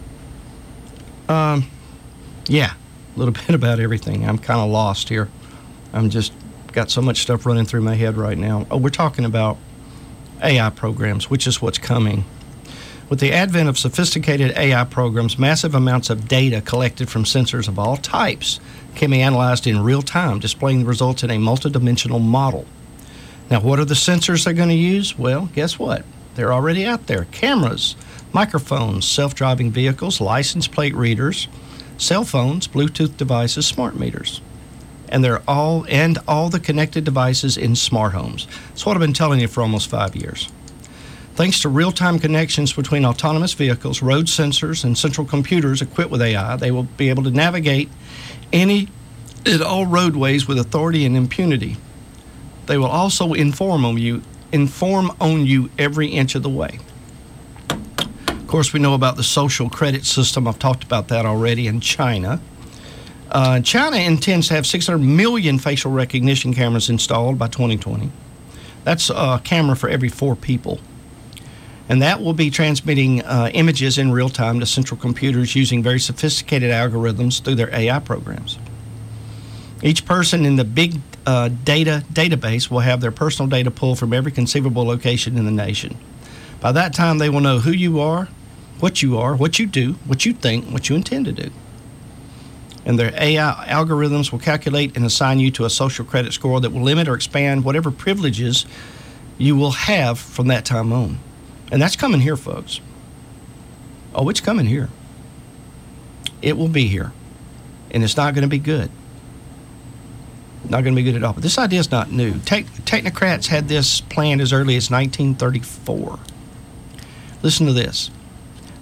um, yeah, a little bit about everything. I'm kind of lost here. I'm just got so much stuff running through my head right now. Oh, we're talking about A I programs, which is what's coming. With the advent of sophisticated A I programs, massive amounts of data collected from sensors of all types can be analyzed in real time, displaying the results in a multidimensional model. Now, what are the sensors they're going to use? Well, guess what? They're already out there. Cameras, microphones, self-driving vehicles, license plate readers, cell phones, Bluetooth devices, smart meters. And they're all and all the connected devices in smart homes. That's what I've been telling you for almost five years. Thanks to real-time connections between autonomous vehicles, road sensors, and central computers equipped with A I, they will be able to navigate any and all roadways with authority and impunity. They will also inform on you, inform on you every inch of the way. Of course, we know about the social credit system. I've talked about that already in China. Uh, China intends to have six hundred million facial recognition cameras installed by twenty twenty. That's a camera for every four people. And that will be transmitting uh, images in real time to central computers using very sophisticated algorithms through their A I programs. Each person in the big uh, data database will have their personal data pulled from every conceivable location in the nation. By that time, they will know who you are, what you are, what you do, what you think, what you intend to do. And their A I algorithms will calculate and assign you to a social credit score that will limit or expand whatever privileges you will have from that time on. And that's coming here, folks. Oh, it's coming here. It will be here. And it's not going to be good. Not going to be good at all. But this idea is not new. Te- technocrats had this planned as early as nineteen thirty-four. Listen to this.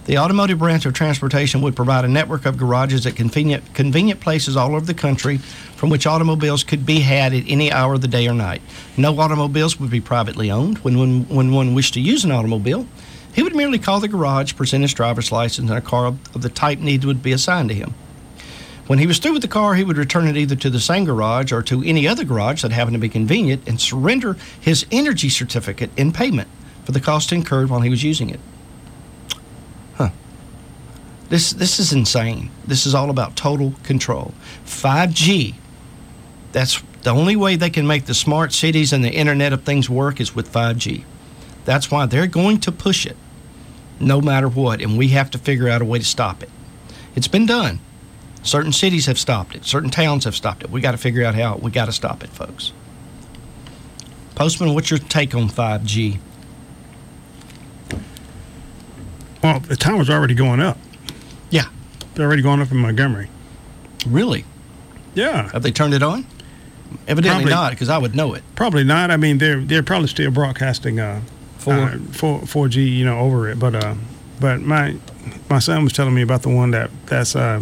The automotive branch of transportation would provide a network of garages at convenient, convenient places all over the country from which automobiles could be had at any hour of the day or night. No automobiles would be privately owned. When, when, when one wished to use an automobile, he would merely call the garage, present his driver's license, and a car of the type needed would be assigned to him. When he was through with the car, he would return it either to the same garage or to any other garage that happened to be convenient and surrender his energy certificate in payment for the cost incurred while he was using it. Huh. This, this is insane. This is all about total control. five G, that's the only way they can make the smart cities and the Internet of Things work is with five G. That's why they're going to push it no matter what, and we have to figure out a way to stop it. It's been done. Certain cities have stopped it. Certain towns have stopped it. We got to figure out how. We got to stop it, folks. Postman, what's your take on five G? Well, the tower's already going up. Yeah. They're already going up in Montgomery. Really? Yeah. Have they turned it on? Evidently Probably not, because I would know it. Probably not. I mean, they're they're probably still broadcasting uh, Four. uh, four, four G, you know, over it. But uh, but my my son was telling me about the one that that's uh,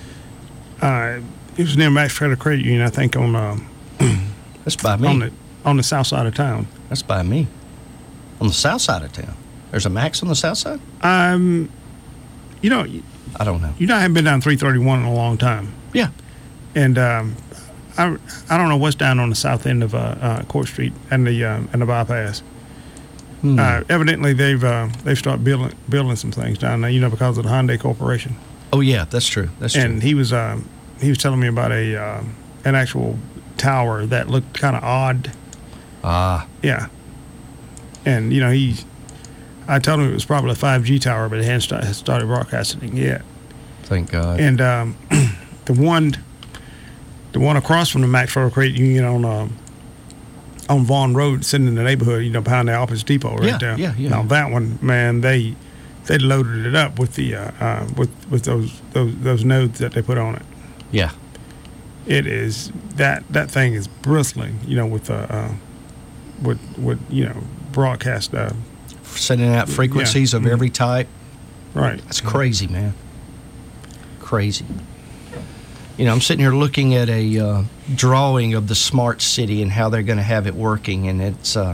uh, it was near Max Federal Credit Union, I think, on uh, that's by me on the on the south side of town. That's by me. On the south side of town. There's a Max on the south side? Um, you know, I don't know. You know, I haven't been down three thirty-one in a long time. Yeah. And um, I I don't know what's down on the south end of uh, uh, Court Street and the uh, and the bypass. Hmm. Uh, evidently, they've uh, they've started building building some things down there. You know, because of the Hyundai Corporation. Oh yeah, that's true. That's true. And he was um, he was telling me about a uh, an actual tower that looked kind of odd. Ah. Yeah. And you know, he, I told him it was probably a five G tower, but it hadn't start, started broadcasting yet. Thank God. And um, the one, the one across from the Max Federal Credit Union on um, on Vaughn Road, sitting in the neighborhood, you know, behind the Office Depot, right Yeah, there. yeah, yeah. Now that one, man, they they loaded it up with the uh, uh, with with those those those nodes that they put on it. Yeah. It is that that thing is bristling, you know, with uh, uh with with you know broadcast uh, sending out frequencies yeah. of every type. Right. That's crazy, man. Crazy. You know, I'm sitting here looking at a uh, drawing of the smart city and how they're going to have it working, and it's. Uh,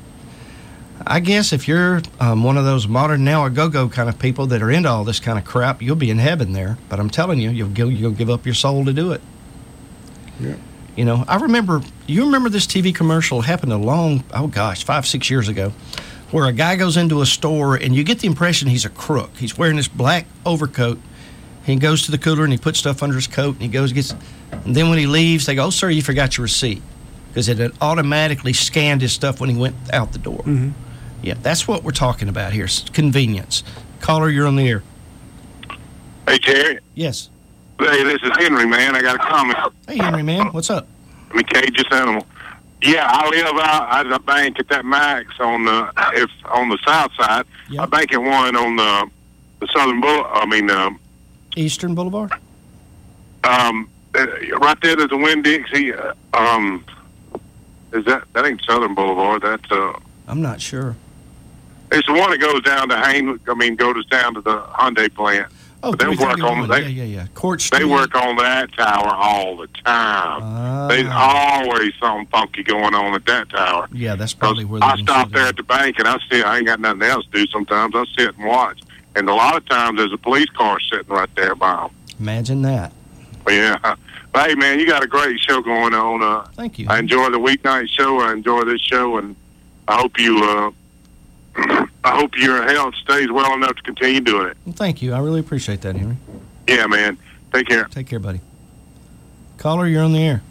I guess if you're um, one of those modern now a go-go kind of people that are into all this kind of crap, you'll be in heaven there. But I'm telling you, you'll give, you'll give up your soul to do it. Yeah. You know, I remember, you remember this T V commercial happened a long, oh gosh, five, six years ago, where a guy goes into a store and you get the impression he's a crook. He's wearing this black overcoat. He goes to the cooler and he puts stuff under his coat and he goes, gets, and then when he leaves, they go, oh, sir, you forgot your receipt. Because it had automatically scanned his stuff when he went out the door. Mm-hmm. Yeah, that's what we're talking about here, convenience. Caller, you're on the air. Hey, Terry. Yes. Hey, this is Henry, man. I got a comment. Hey, Henry, man. What's up? I'm a cageous animal. Yeah, I live out at a bank at that Max on the if on the south side. Yep. I bank at one on the the southern bull. I mean, um, Eastern Boulevard. Um, uh, right there, there's a Winn-Dixie. Uh, um, is that that ain't Southern Boulevard? That's uh. I'm not sure. It's the one that goes down to Hain. I mean, goes down to the Hyundai plant. Oh, but they work on they, yeah, yeah, yeah. Court Street. They work on that tower all the time. Ah. There's always something funky going on at that tower. Yeah, that's probably where I they're stop there at the bank and I sit. I ain't got nothing else to do. Sometimes I sit and watch. And a lot of times there's a police car sitting right there by them. Imagine that. But yeah. But hey, man, you got a great show going on. Uh, Thank you. I enjoy the weeknight show. I enjoy this show, and I hope you. Uh, I hope your health stays well enough to continue doing it. Well, thank you. I really appreciate that, Henry. Yeah, man. Take care. Take care, buddy. Caller, you're on the air.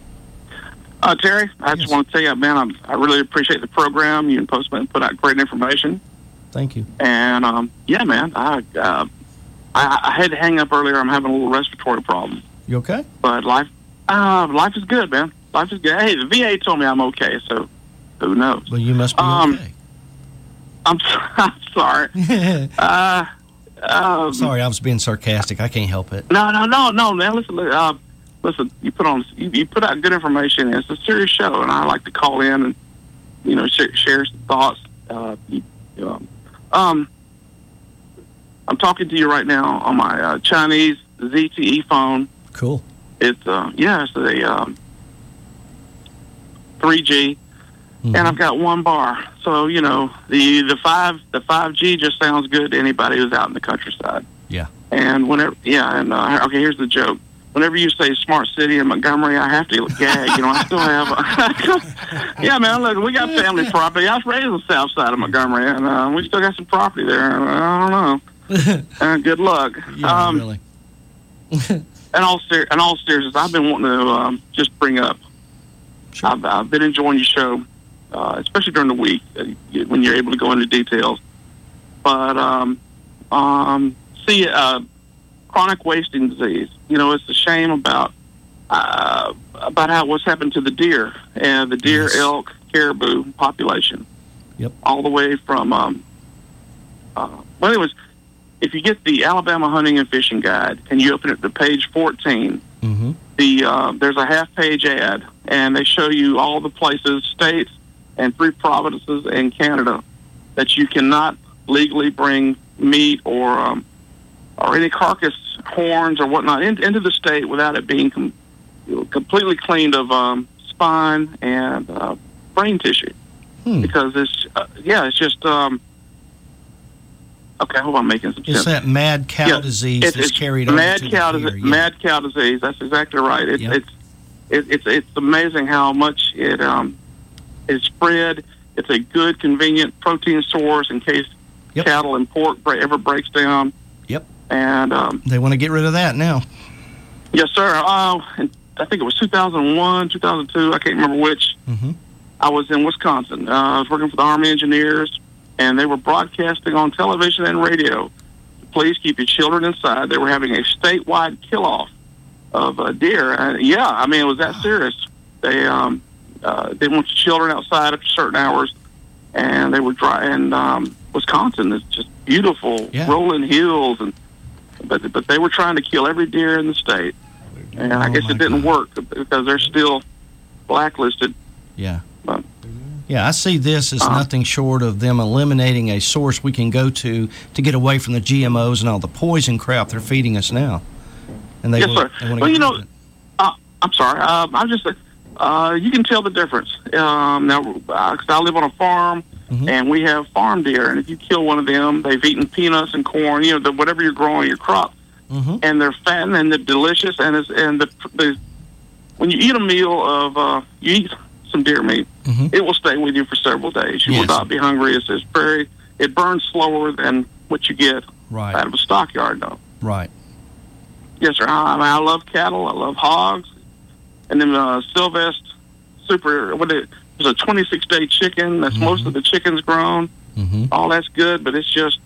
Uh, Terry, I yes. just want to tell you, man, I'm, I really appreciate the program. You and Postman put out great information. Thank you. And, um, yeah, man, I, uh, I I had to hang up earlier. I'm having a little respiratory problem. You okay? But life uh, life is good, man. Life is good. Hey, the V A told me I'm okay, so who knows? Well, you must be um, okay. I'm, I'm sorry. uh, um, sorry, I was being sarcastic. I can't help it. No, no, no, no, man. Listen, uh, listen. You put on, you, you put out good information. It's a serious show, and I like to call in and you know share, share some thoughts. Uh, you, um, um, I'm talking to you right now on my uh, Chinese Z T E phone. Cool. It's uh, yeah, it's a um, three G, mm-hmm. and I've got one bar. So you know the the five the five G just sounds good to anybody who's out in the countryside. Yeah. And whenever yeah, and uh, okay, here's the joke. Whenever you say smart city in Montgomery, I have to gag. You know, I still have. A yeah, man. Look, we got family property. I was raised on the south side of Montgomery, and uh, we still got some property there. I don't know. uh, good luck. Yeah, um, really. in all ser- in all seriousness, I've been wanting to um, just bring up. Sure. I've, I've been enjoying your show, uh, especially during the week uh, when you're able to go into details. But um, um, see, uh, chronic wasting disease. You know, it's a shame about uh, about how what's happened to the deer and the deer, yes. elk, caribou population. Yep. All the way from. Um, uh, well, anyways, if you get the Alabama Hunting and Fishing Guide and you open it to page fourteen, mm-hmm. the uh, there's a half-page ad, and they show you all the places, states, and three provinces in Canada that you cannot legally bring meat or um, or any carcass horns or whatnot in, into the state without it being com- completely cleaned of um, spine and uh, brain tissue. Hmm. Because it's uh, yeah, it's just um, okay. I hope I'm making some sense. It's that mad cow yeah, disease it's, that's it's carried mad over to cow the disease. deer, yeah. Mad cow disease. That's exactly right. It's Yep. it's it, it's it's amazing how much it um is spread. It's a good, convenient protein source in case Yep. cattle and pork bre- ever breaks down. Yep. And um, They want to get rid of that now. yes, sir. Uh, and I think it was two thousand one, two thousand two. I can't remember which. Mm-hmm. I was in Wisconsin. Uh, I was working for the Army Engineers, and they were broadcasting on television and radio. Please keep your children inside. They were having a statewide kill-off of uh, deer. And yeah, I mean, it was that serious. They um, uh, they want your children outside after certain hours, and they were dry. And um, Wisconsin is just beautiful, Yeah. rolling hills, and but but they were trying to kill every deer in the state, and I Oh, guess my it didn't work because they're still blacklisted. Yeah. But, Yeah, I see this as Uh-huh. nothing short of them eliminating a source we can go to to get away from the G M Os and all the poison crap they're feeding us now. And they yes, will, sir. they wanna Well, get you rid know, of it. uh, I'm sorry. Uh, I'm just, uh, you can tell the difference. Um, now, uh 'cause I live on a farm, Mm-hmm. and we have farm deer, and if you kill one of them, they've eaten peanuts and corn, you know, the, whatever you're growing, your crop, Mm-hmm. and they're fat and they're delicious, and it's, and the, the when you eat a meal of, uh, you eat some deer meat, Mm-hmm. it will stay with you for several days. You will Yes. not be hungry. It's, it's very, it burns slower than what you get Right. out of a stockyard, though. Right. Yes, sir. I, I, mean, I love cattle. I love hogs. And then uh, Sylvester Super, what it, there's a twenty-six day chicken. That's Mm-hmm. most of the chickens grown. Mm-hmm. All that's good, but it's just,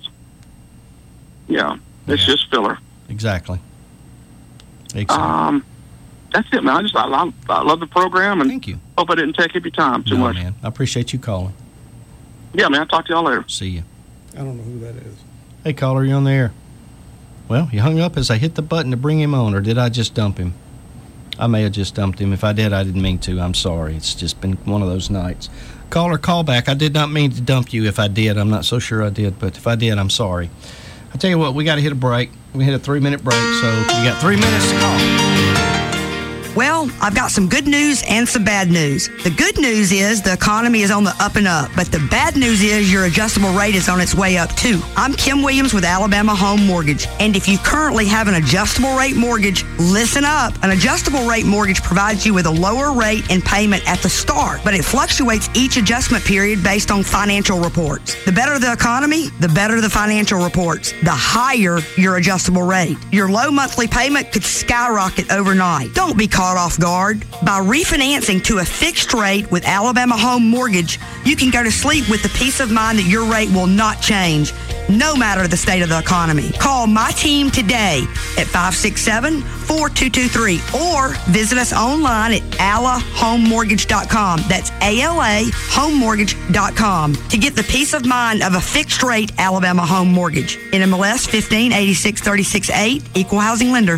yeah, it's Yeah. just filler. Exactly. Exactly. Um, that's it, man. I just I love, I love the program, and Thank you. hope I didn't take up your time too no, much. man. I appreciate you calling. Yeah, man. I'll talk to y'all later. See you. I don't know who that is. Hey, caller, you on the air? Well, you hung up as I hit the button to bring him on, or did I just dump him? I may have just dumped him. If I did, I didn't mean to. I'm sorry. It's just been one of those nights. Caller, call back. I did not mean to dump you. If I did, I'm not so sure I did, but if I did, I'm sorry. I tell you what, we got to hit a break. We hit a three-minute break, so you got three minutes to call. Well, I've got some good news and some bad news. The good news is the economy is on the up and up, but the bad news is your adjustable rate is on its way up too. I'm Kim Williams with Alabama Home Mortgage, and if you currently have an adjustable rate mortgage, listen up. An adjustable rate mortgage provides you with a lower rate and payment at the start, but it fluctuates each adjustment period based on financial reports. The better the economy, the better the financial reports, the higher your adjustable rate. Your low monthly payment could skyrocket overnight. Don't be caught off guard. By refinancing to a fixed rate with Alabama Home Mortgage, you can go to sleep with the peace of mind that your rate will not change, no matter the state of the economy. Call my team today at five six seven, four two two three or visit us online at ala home mortgage dot com. That's A L A home mortgage dot com to get the peace of mind of a fixed rate Alabama Home Mortgage. N M L S fifteen eighty-six thirty-six eight, Equal Housing Lender.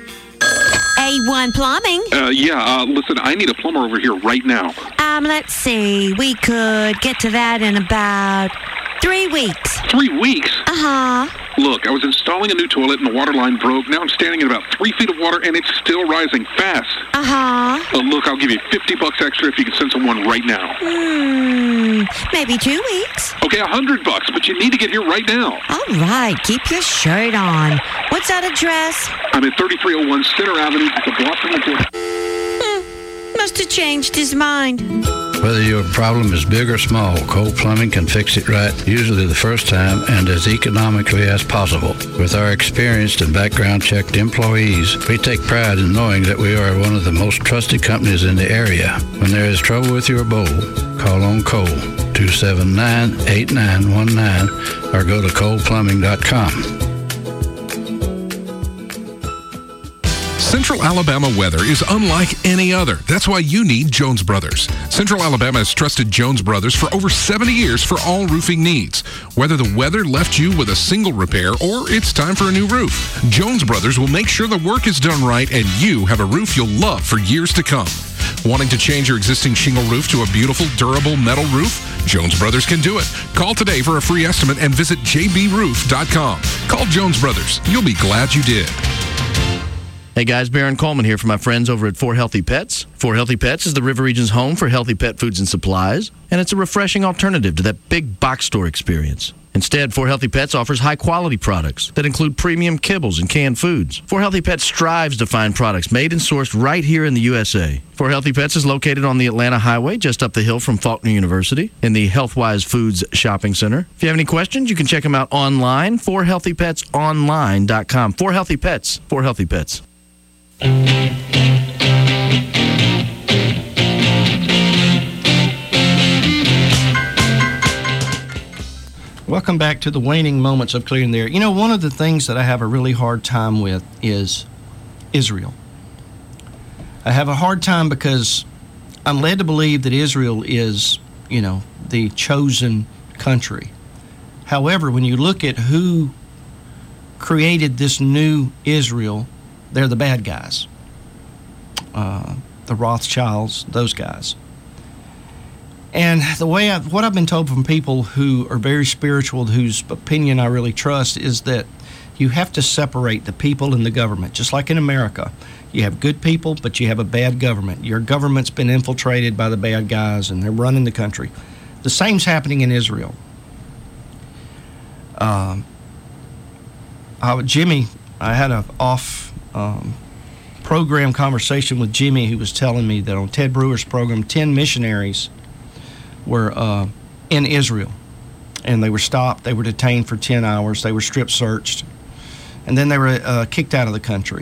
A one Plumbing. Uh, yeah, uh, listen, I need a plumber over here right now. Um, let's see. We could get to that in about three weeks. Three weeks? Uh-huh. Look, I was installing a new toilet and the water line broke. Now I'm standing in about three feet of water and it's still rising fast. Uh-huh. Uh, look, I'll give you fifty bucks extra if you can send someone right now. Hmm, maybe two weeks. Okay, a hundred bucks, but you need to get here right now. All right, keep your shirt on. What's that address? I'm at thirty-three oh one Center Avenue. It's a block from the door. Hmm, must have changed his mind. Whether your problem is big or small, Cole Plumbing can fix it right, usually the first time and as economically as possible. With our experienced and background-checked employees, we take pride in knowing that we are one of the most trusted companies in the area. When there is trouble with your bowl, call on Cole, two seven nine, eight nine one nine, or go to cole plumbing dot com. Central Alabama weather is unlike any other. That's why you need Jones Brothers. Central Alabama has trusted Jones Brothers for over seventy years for all roofing needs. Whether the weather left you with a single repair or it's time for a new roof, Jones Brothers will make sure the work is done right and you have a roof you'll love for years to come. Wanting to change your existing shingle roof to a beautiful, durable metal roof? Jones Brothers can do it. Call today for a free estimate and visit j b roof dot com. Call Jones Brothers. You'll be glad you did. Hey guys, Baron Coleman here for my friends over at For Healthy Pets. For Healthy Pets is the River Region's home for healthy pet foods and supplies, and it's a refreshing alternative to that big box store experience. Instead, For Healthy Pets offers high-quality products that include premium kibbles and canned foods. For Healthy Pets strives to find products made and sourced right here in the U S A. For Healthy Pets is located on the Atlanta Highway, just up the hill from Faulkner University, in the Healthwise Foods Shopping Center. If you have any questions, you can check them out online, for healthy pets online dot com. For Healthy Pets, For Healthy Pets. Welcome back to the waning moments of clearing the air. You know, one of the things that I have a really hard time with is Israel. I have a hard time because I'm led to believe that Israel is, you know, the chosen country. However, when you look at who created this new Israel, they're the bad guys. Uh, the Rothschilds, those guys. And the way I, what I've been told from people who are very spiritual, whose opinion I really trust, is that you have to separate the people and the government. Just like in America, you have good people, but you have a bad government. Your government's been infiltrated by the bad guys, and they're running the country. The same's happening in Israel. Um, I, Jimmy, I had an off um, program conversation with Jimmy, who was telling me that on Ted Brewer's program, ten missionaries were uh, in Israel, and they were stopped. They were detained for ten hours. They were strip searched, and then they were uh, kicked out of the country.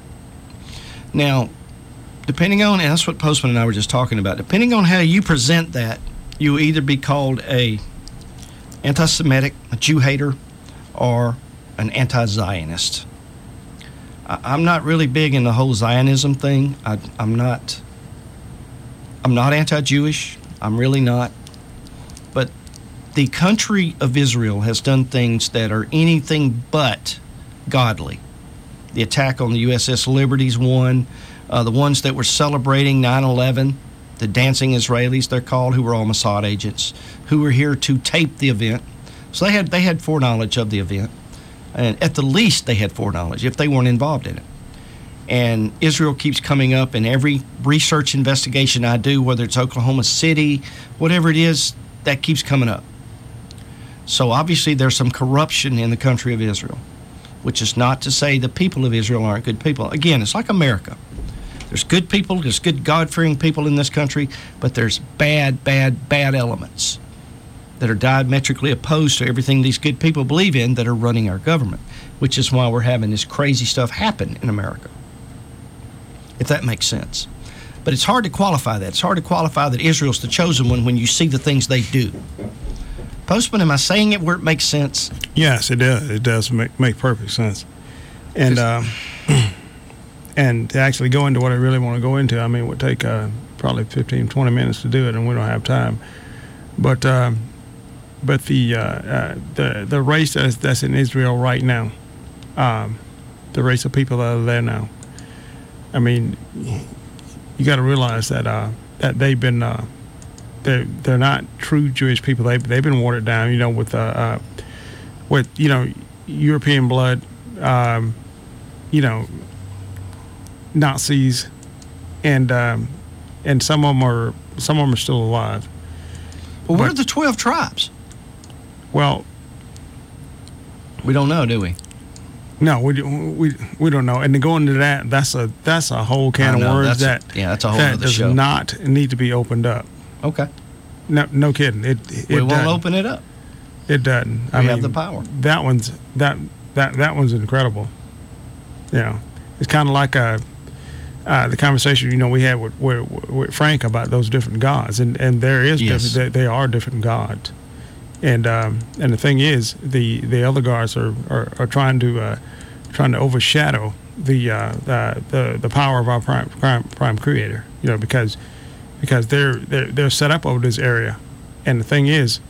Now, depending on, and that's what Postman and I were just talking about, depending on how you present that, you will either be called a anti-Semitic, a Jew hater, or an anti-Zionist. I'm not really big in the whole Zionism thing. I, I'm not. I'm not anti-Jewish. I'm really not. But the country of Israel has done things that are anything but godly. The attack on the U S S Liberty's one. Uh, the ones that were celebrating nine eleven, the dancing Israelis, they're called, who were all Mossad agents, who were here to tape the event. So they had they had foreknowledge of the event. And at the least, they had foreknowledge if they weren't involved in it. And Israel keeps coming up in every research investigation I do, whether it's Oklahoma City, whatever it is, that keeps coming up. So obviously there's some corruption in the country of Israel, which is not to say the people of Israel aren't good people. Again, it's like America. There's good people, there's good God-fearing people in this country, but there's bad, bad, bad elements that are diametrically opposed to everything these good people believe in that are running our government, which is why we're having this crazy stuff happen in America, if that makes sense. But it's hard to qualify that. It's hard to qualify that Israel's the chosen one when you see the things they do. Postman, am I saying it where it makes sense? Yes, it does. It does make, make perfect sense. And um, and to actually go into what I really want to go into, I mean, it would take uh, probably fifteen, twenty minutes to do it, and we don't have time. But um, but the uh, uh, the the race that's, that's in Israel right now, um, the race of people that are there now, I mean, you got to realize that uh, that they've been uh, they're they're not true Jewish people. They they've been watered down. You know, with uh, uh with you know, European blood, um, you know, Nazis, and um, and some of them are some of them are still alive. Well, what are the twelve tribes? Well, we don't know, do we? No, we we we don't know. And to go into that, that's a that's a whole can I of know, words that's- that yeah, that's a whole that other does show. not need to be opened up. Okay. No, no kidding. It, it We won't doesn't. open it up. It doesn't. I We mean, have the power. That one's that that that one's incredible. You know, it's kind of like a. Uh, the conversation, you know, we had with, with, with Frank about those different gods, and, and there is Yes. different, they, they are different gods, and um, and the thing is, the, the other gods are, are, are trying to uh, trying to overshadow the, uh, the the the power of our prime prime, prime creator, you know, because because they're they're they're set up over this area, and the thing is,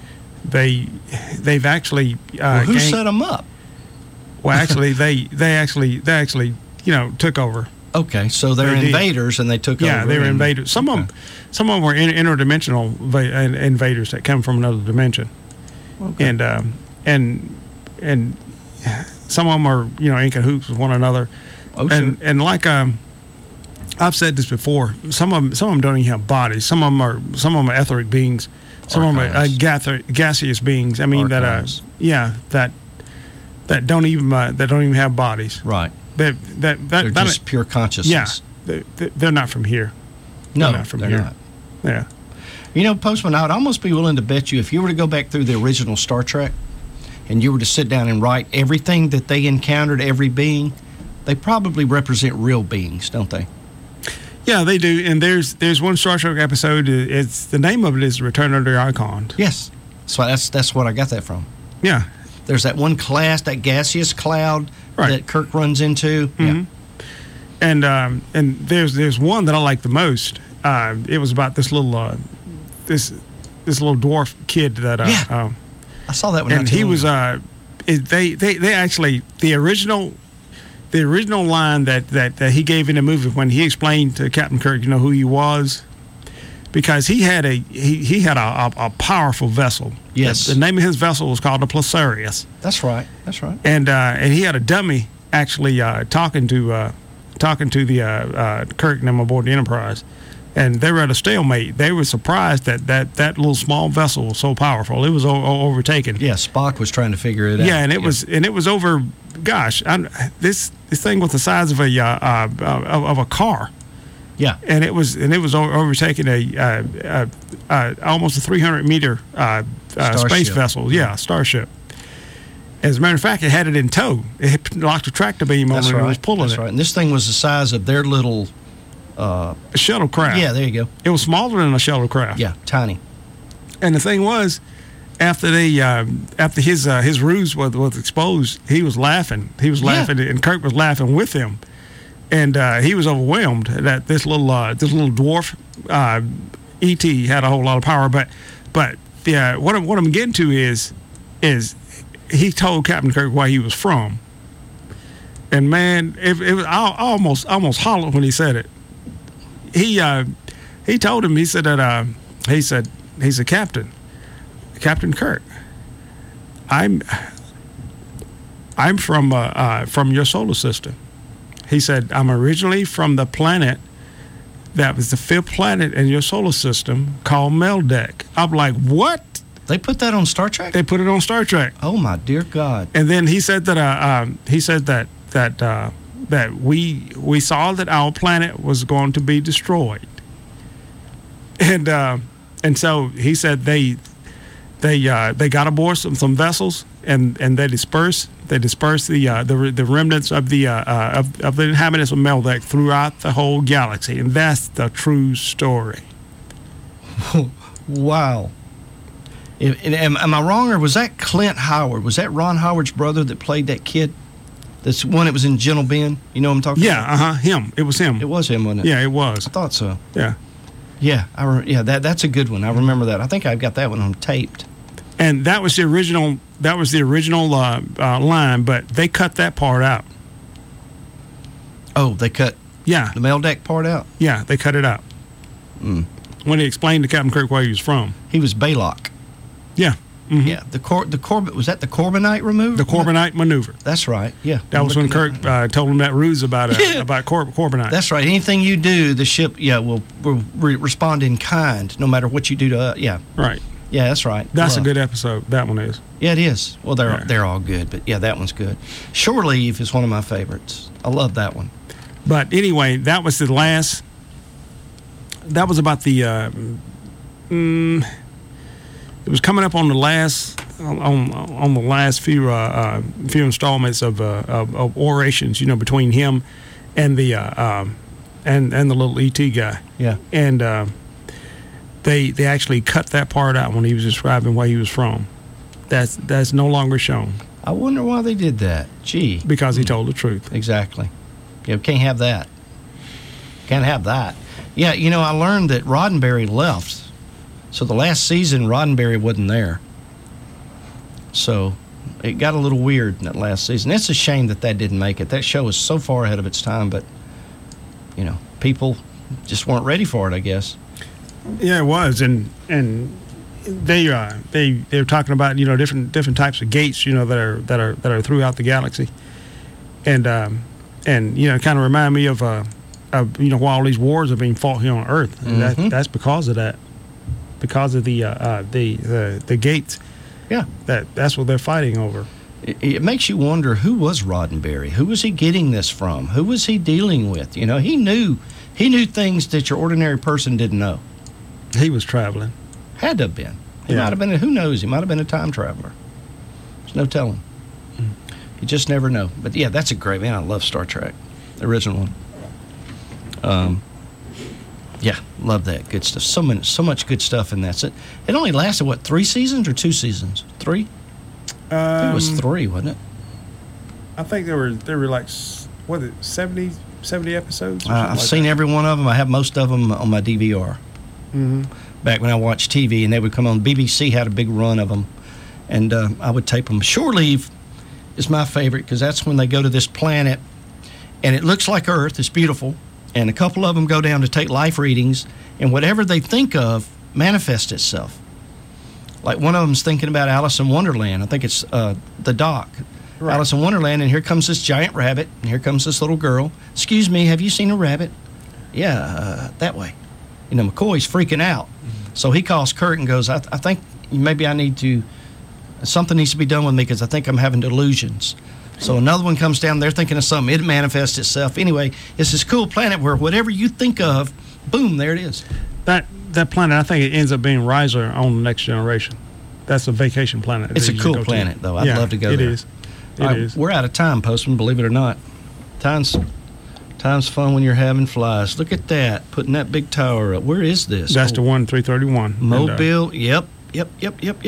they they've actually uh, Well, who gained- set them up? Well, actually, they they actually they actually you know took over. Okay, so they're They did. invaders and they took Yeah, over. they were and- invaders. Some of them, some of them were in, interdimensional va- in- invaders that come from another dimension, Okay. and um, and and some of them are you know in cahoots with one another, Oh, and and like um, I've said this before. Some of them, some of them don't even have bodies. Some of them are some of them are etheric beings. Some of them are uh, Archives. gather, gaseous beings. I mean Archives. that uh, yeah that that don't even uh, that don't even have bodies. Right. That that that They're that- just pure consciousness. Yeah, they, they- they're not from here. No, they're not from they're here. not. Yeah. You know, Postman, I'd almost be willing to bet you if you were to go back through the original Star Trek and you were to sit down and write everything that they encountered, every being, they probably represent real beings, don't they? Yeah, they do. And there's there's one Star Trek episode. It's the name of it is Return of the Icon. Yes. So that's that's what I got that from. Yeah. There's that one class, that gaseous cloud Right. that Kirk runs into. Yeah. Mhm. And um, and there's there's one that I like the most. Uh, it was about this little uh, this this little dwarf kid that uh, Yeah. um, I saw that one. and not he too long was ago. uh, it, they they they actually the original. The original line that, that, that he gave in the movie when he explained to Captain Kirk, you know, who he was, because he had a he, he had a, a, a powerful vessel. Yes. The, the name of his vessel was called the Placerius, That's right. That's right. and uh, and he had a dummy actually uh, talking to uh, talking to the uh, uh, Kirk and them aboard the Enterprise, and they were at a stalemate. They were surprised that that, that little small vessel was so powerful. It was o- o- overtaken. Yeah, Spock was trying to figure it out. Yeah, and it was and it was over. Gosh, I'm, this this thing was the size of a uh, uh, of, of a car. Yeah, and it was and it was o- overtaking a uh, uh, uh, almost a three hundred meter uh, uh, space Starship. vessel. Yeah, starship. As a matter of fact, it had it in tow. It had locked a tractor beam on That's it right. and it was pulling That's it. right. And this thing was the size of their little uh, A shuttlecraft. Yeah, there you go. It was smaller than a shuttlecraft. Yeah, tiny. And the thing was, after they uh, after his uh, his ruse was, was exposed, he was laughing. He was Yeah. laughing, and Kirk was laughing with him. And uh, he was overwhelmed that this little uh, this little dwarf uh, E T had a whole lot of power. But but the, uh, what I'm, what I'm getting to is is he told Captain Kirk where he was from. And man, it, it was I almost almost hollered when he said it. He uh, he told him he said that uh, he said he said Captain. Captain Kirk, I'm I'm from uh, uh, from your solar system. He said, I'm originally from the planet that was the fifth planet in your solar system called Meldeck. I'm like, what? They put that on Star Trek? They put it on Star Trek. Oh my dear God! And then he said that uh, um, he said that that uh, that we we saw that our planet was going to be destroyed, and uh, and so he said they. They uh, they got aboard some, some vessels and, and they dispersed they dispersed the uh, the the remnants of the uh, uh, of, of the inhabitants of Meldeck throughout the whole galaxy, and that's the true story. Wow. If, and am, am I wrong, or was that Clint Howard? Was that Ron Howard's brother that played that kid? That's one that was in Gentle Ben. You know what I'm talking Yeah, about? uh huh. Him. It was him. It was him, wasn't it? Yeah, it was. I thought so. Yeah. Yeah, I re- yeah. That that's a good one. I remember that. I think I've got that one on taped. And that was the original. That was the original uh, uh, line, but they cut that part out. Oh, they cut. Yeah. The Meldeck part out. Yeah, they cut it out. Mm. When he explained to Captain Kirk where he was from. He was Baylock. Yeah. Mm-hmm. Yeah, the Cor- the Corbin was that the Corbinite removal? The Corbinite maneuver. That's right. Yeah, that was when Kirk uh, told him that ruse about uh, Yeah. about Cor- Corbinite. That's right. Anything you do, the ship, yeah, will, will re- respond in kind, no matter what you do to. Uh, yeah. Right. Yeah, that's right. That's Love. a good episode. That one is. Yeah, it is. Well, they're Yeah. they're all good, but yeah, that one's good. Shore Leave is one of my favorites. I love that one. But anyway, that was the last. That was about the. Uh, mm, it was coming up on the last on on the last few uh, uh, few installments of, uh, of of orations, you know, between him and the uh, um, and and the little E T guy. Yeah. And uh, they they actually cut that part out when he was describing where he was from. That's that's no longer shown. I wonder why they did that. Gee. Because he told the truth. Exactly. Yeah, we can't have that. Can't have that. Yeah, you know, I learned that Roddenberry left. So the last season, Roddenberry wasn't there. So it got a little weird in that last season. It's a shame that that didn't make it. That show was so far ahead of its time, but, you know, people just weren't ready for it, I guess. Yeah, it was, and and they uh, they they were talking about, you know, different different types of gates, you know, that are that are that are throughout the galaxy, and um, and you know, kind of remind me of uh, of you know, while all these wars are being fought here on Earth, and Mm-hmm. that, that's because of that, because of the uh, uh, the the the gates. Yeah, that that's what they're fighting over. It, it makes you wonder, who was Roddenberry? Who was he getting this from? Who was he dealing with? You know, he knew he knew things that your ordinary person didn't know. He was traveling. Had to have been. He Yeah. might have been. A, who knows? He might have been a time traveler. There's no telling. You just never know. But yeah, that's a great man. I love Star Trek, the original one. Um, yeah, love that good stuff. So many, so much good stuff in that. So it only lasted what, three seasons or two seasons? Three. I think it was Um, three, wasn't it? I think there were there were like s- what is it, seventy, seventy episodes. Or Uh, something I've like seen every one of them. I have most of them on my D V R. Mm-hmm. Back when I watched T V, and they would come on. B B C had a big run of them, and uh, I would tape them. Shore Leave is my favorite because that's when they go to this planet, and it looks like Earth. It's beautiful, and a couple of them go down to take life readings, and whatever they think of manifests itself. Like one of them's thinking about Alice in Wonderland. I think it's uh, the doc. Right. Alice in Wonderland, and here comes this giant rabbit, and here comes this little girl. Excuse me, have you seen a rabbit? Yeah, uh, that way. You know, McCoy's freaking out. So he calls Kurt and goes, I, th- I think maybe I need to, something needs to be done with me because I think I'm having delusions. So another one comes down, they're thinking of something, it manifests itself. Anyway, it's this cool planet where whatever you think of, boom, there it is. That that planet, I think it ends up being Riser on the Next Generation. That's a vacation planet. It's that a you cool go to. planet, though. I'd Yeah, love to go it there. is. It All right, is. We're out of time, Postman, believe it or not. Time's, time's fun when you're having flies. Look at that, putting that big tower up. Where is this? That's Oh, the one three thirty-one. Mobile, yep, yep, yep, yep, yep.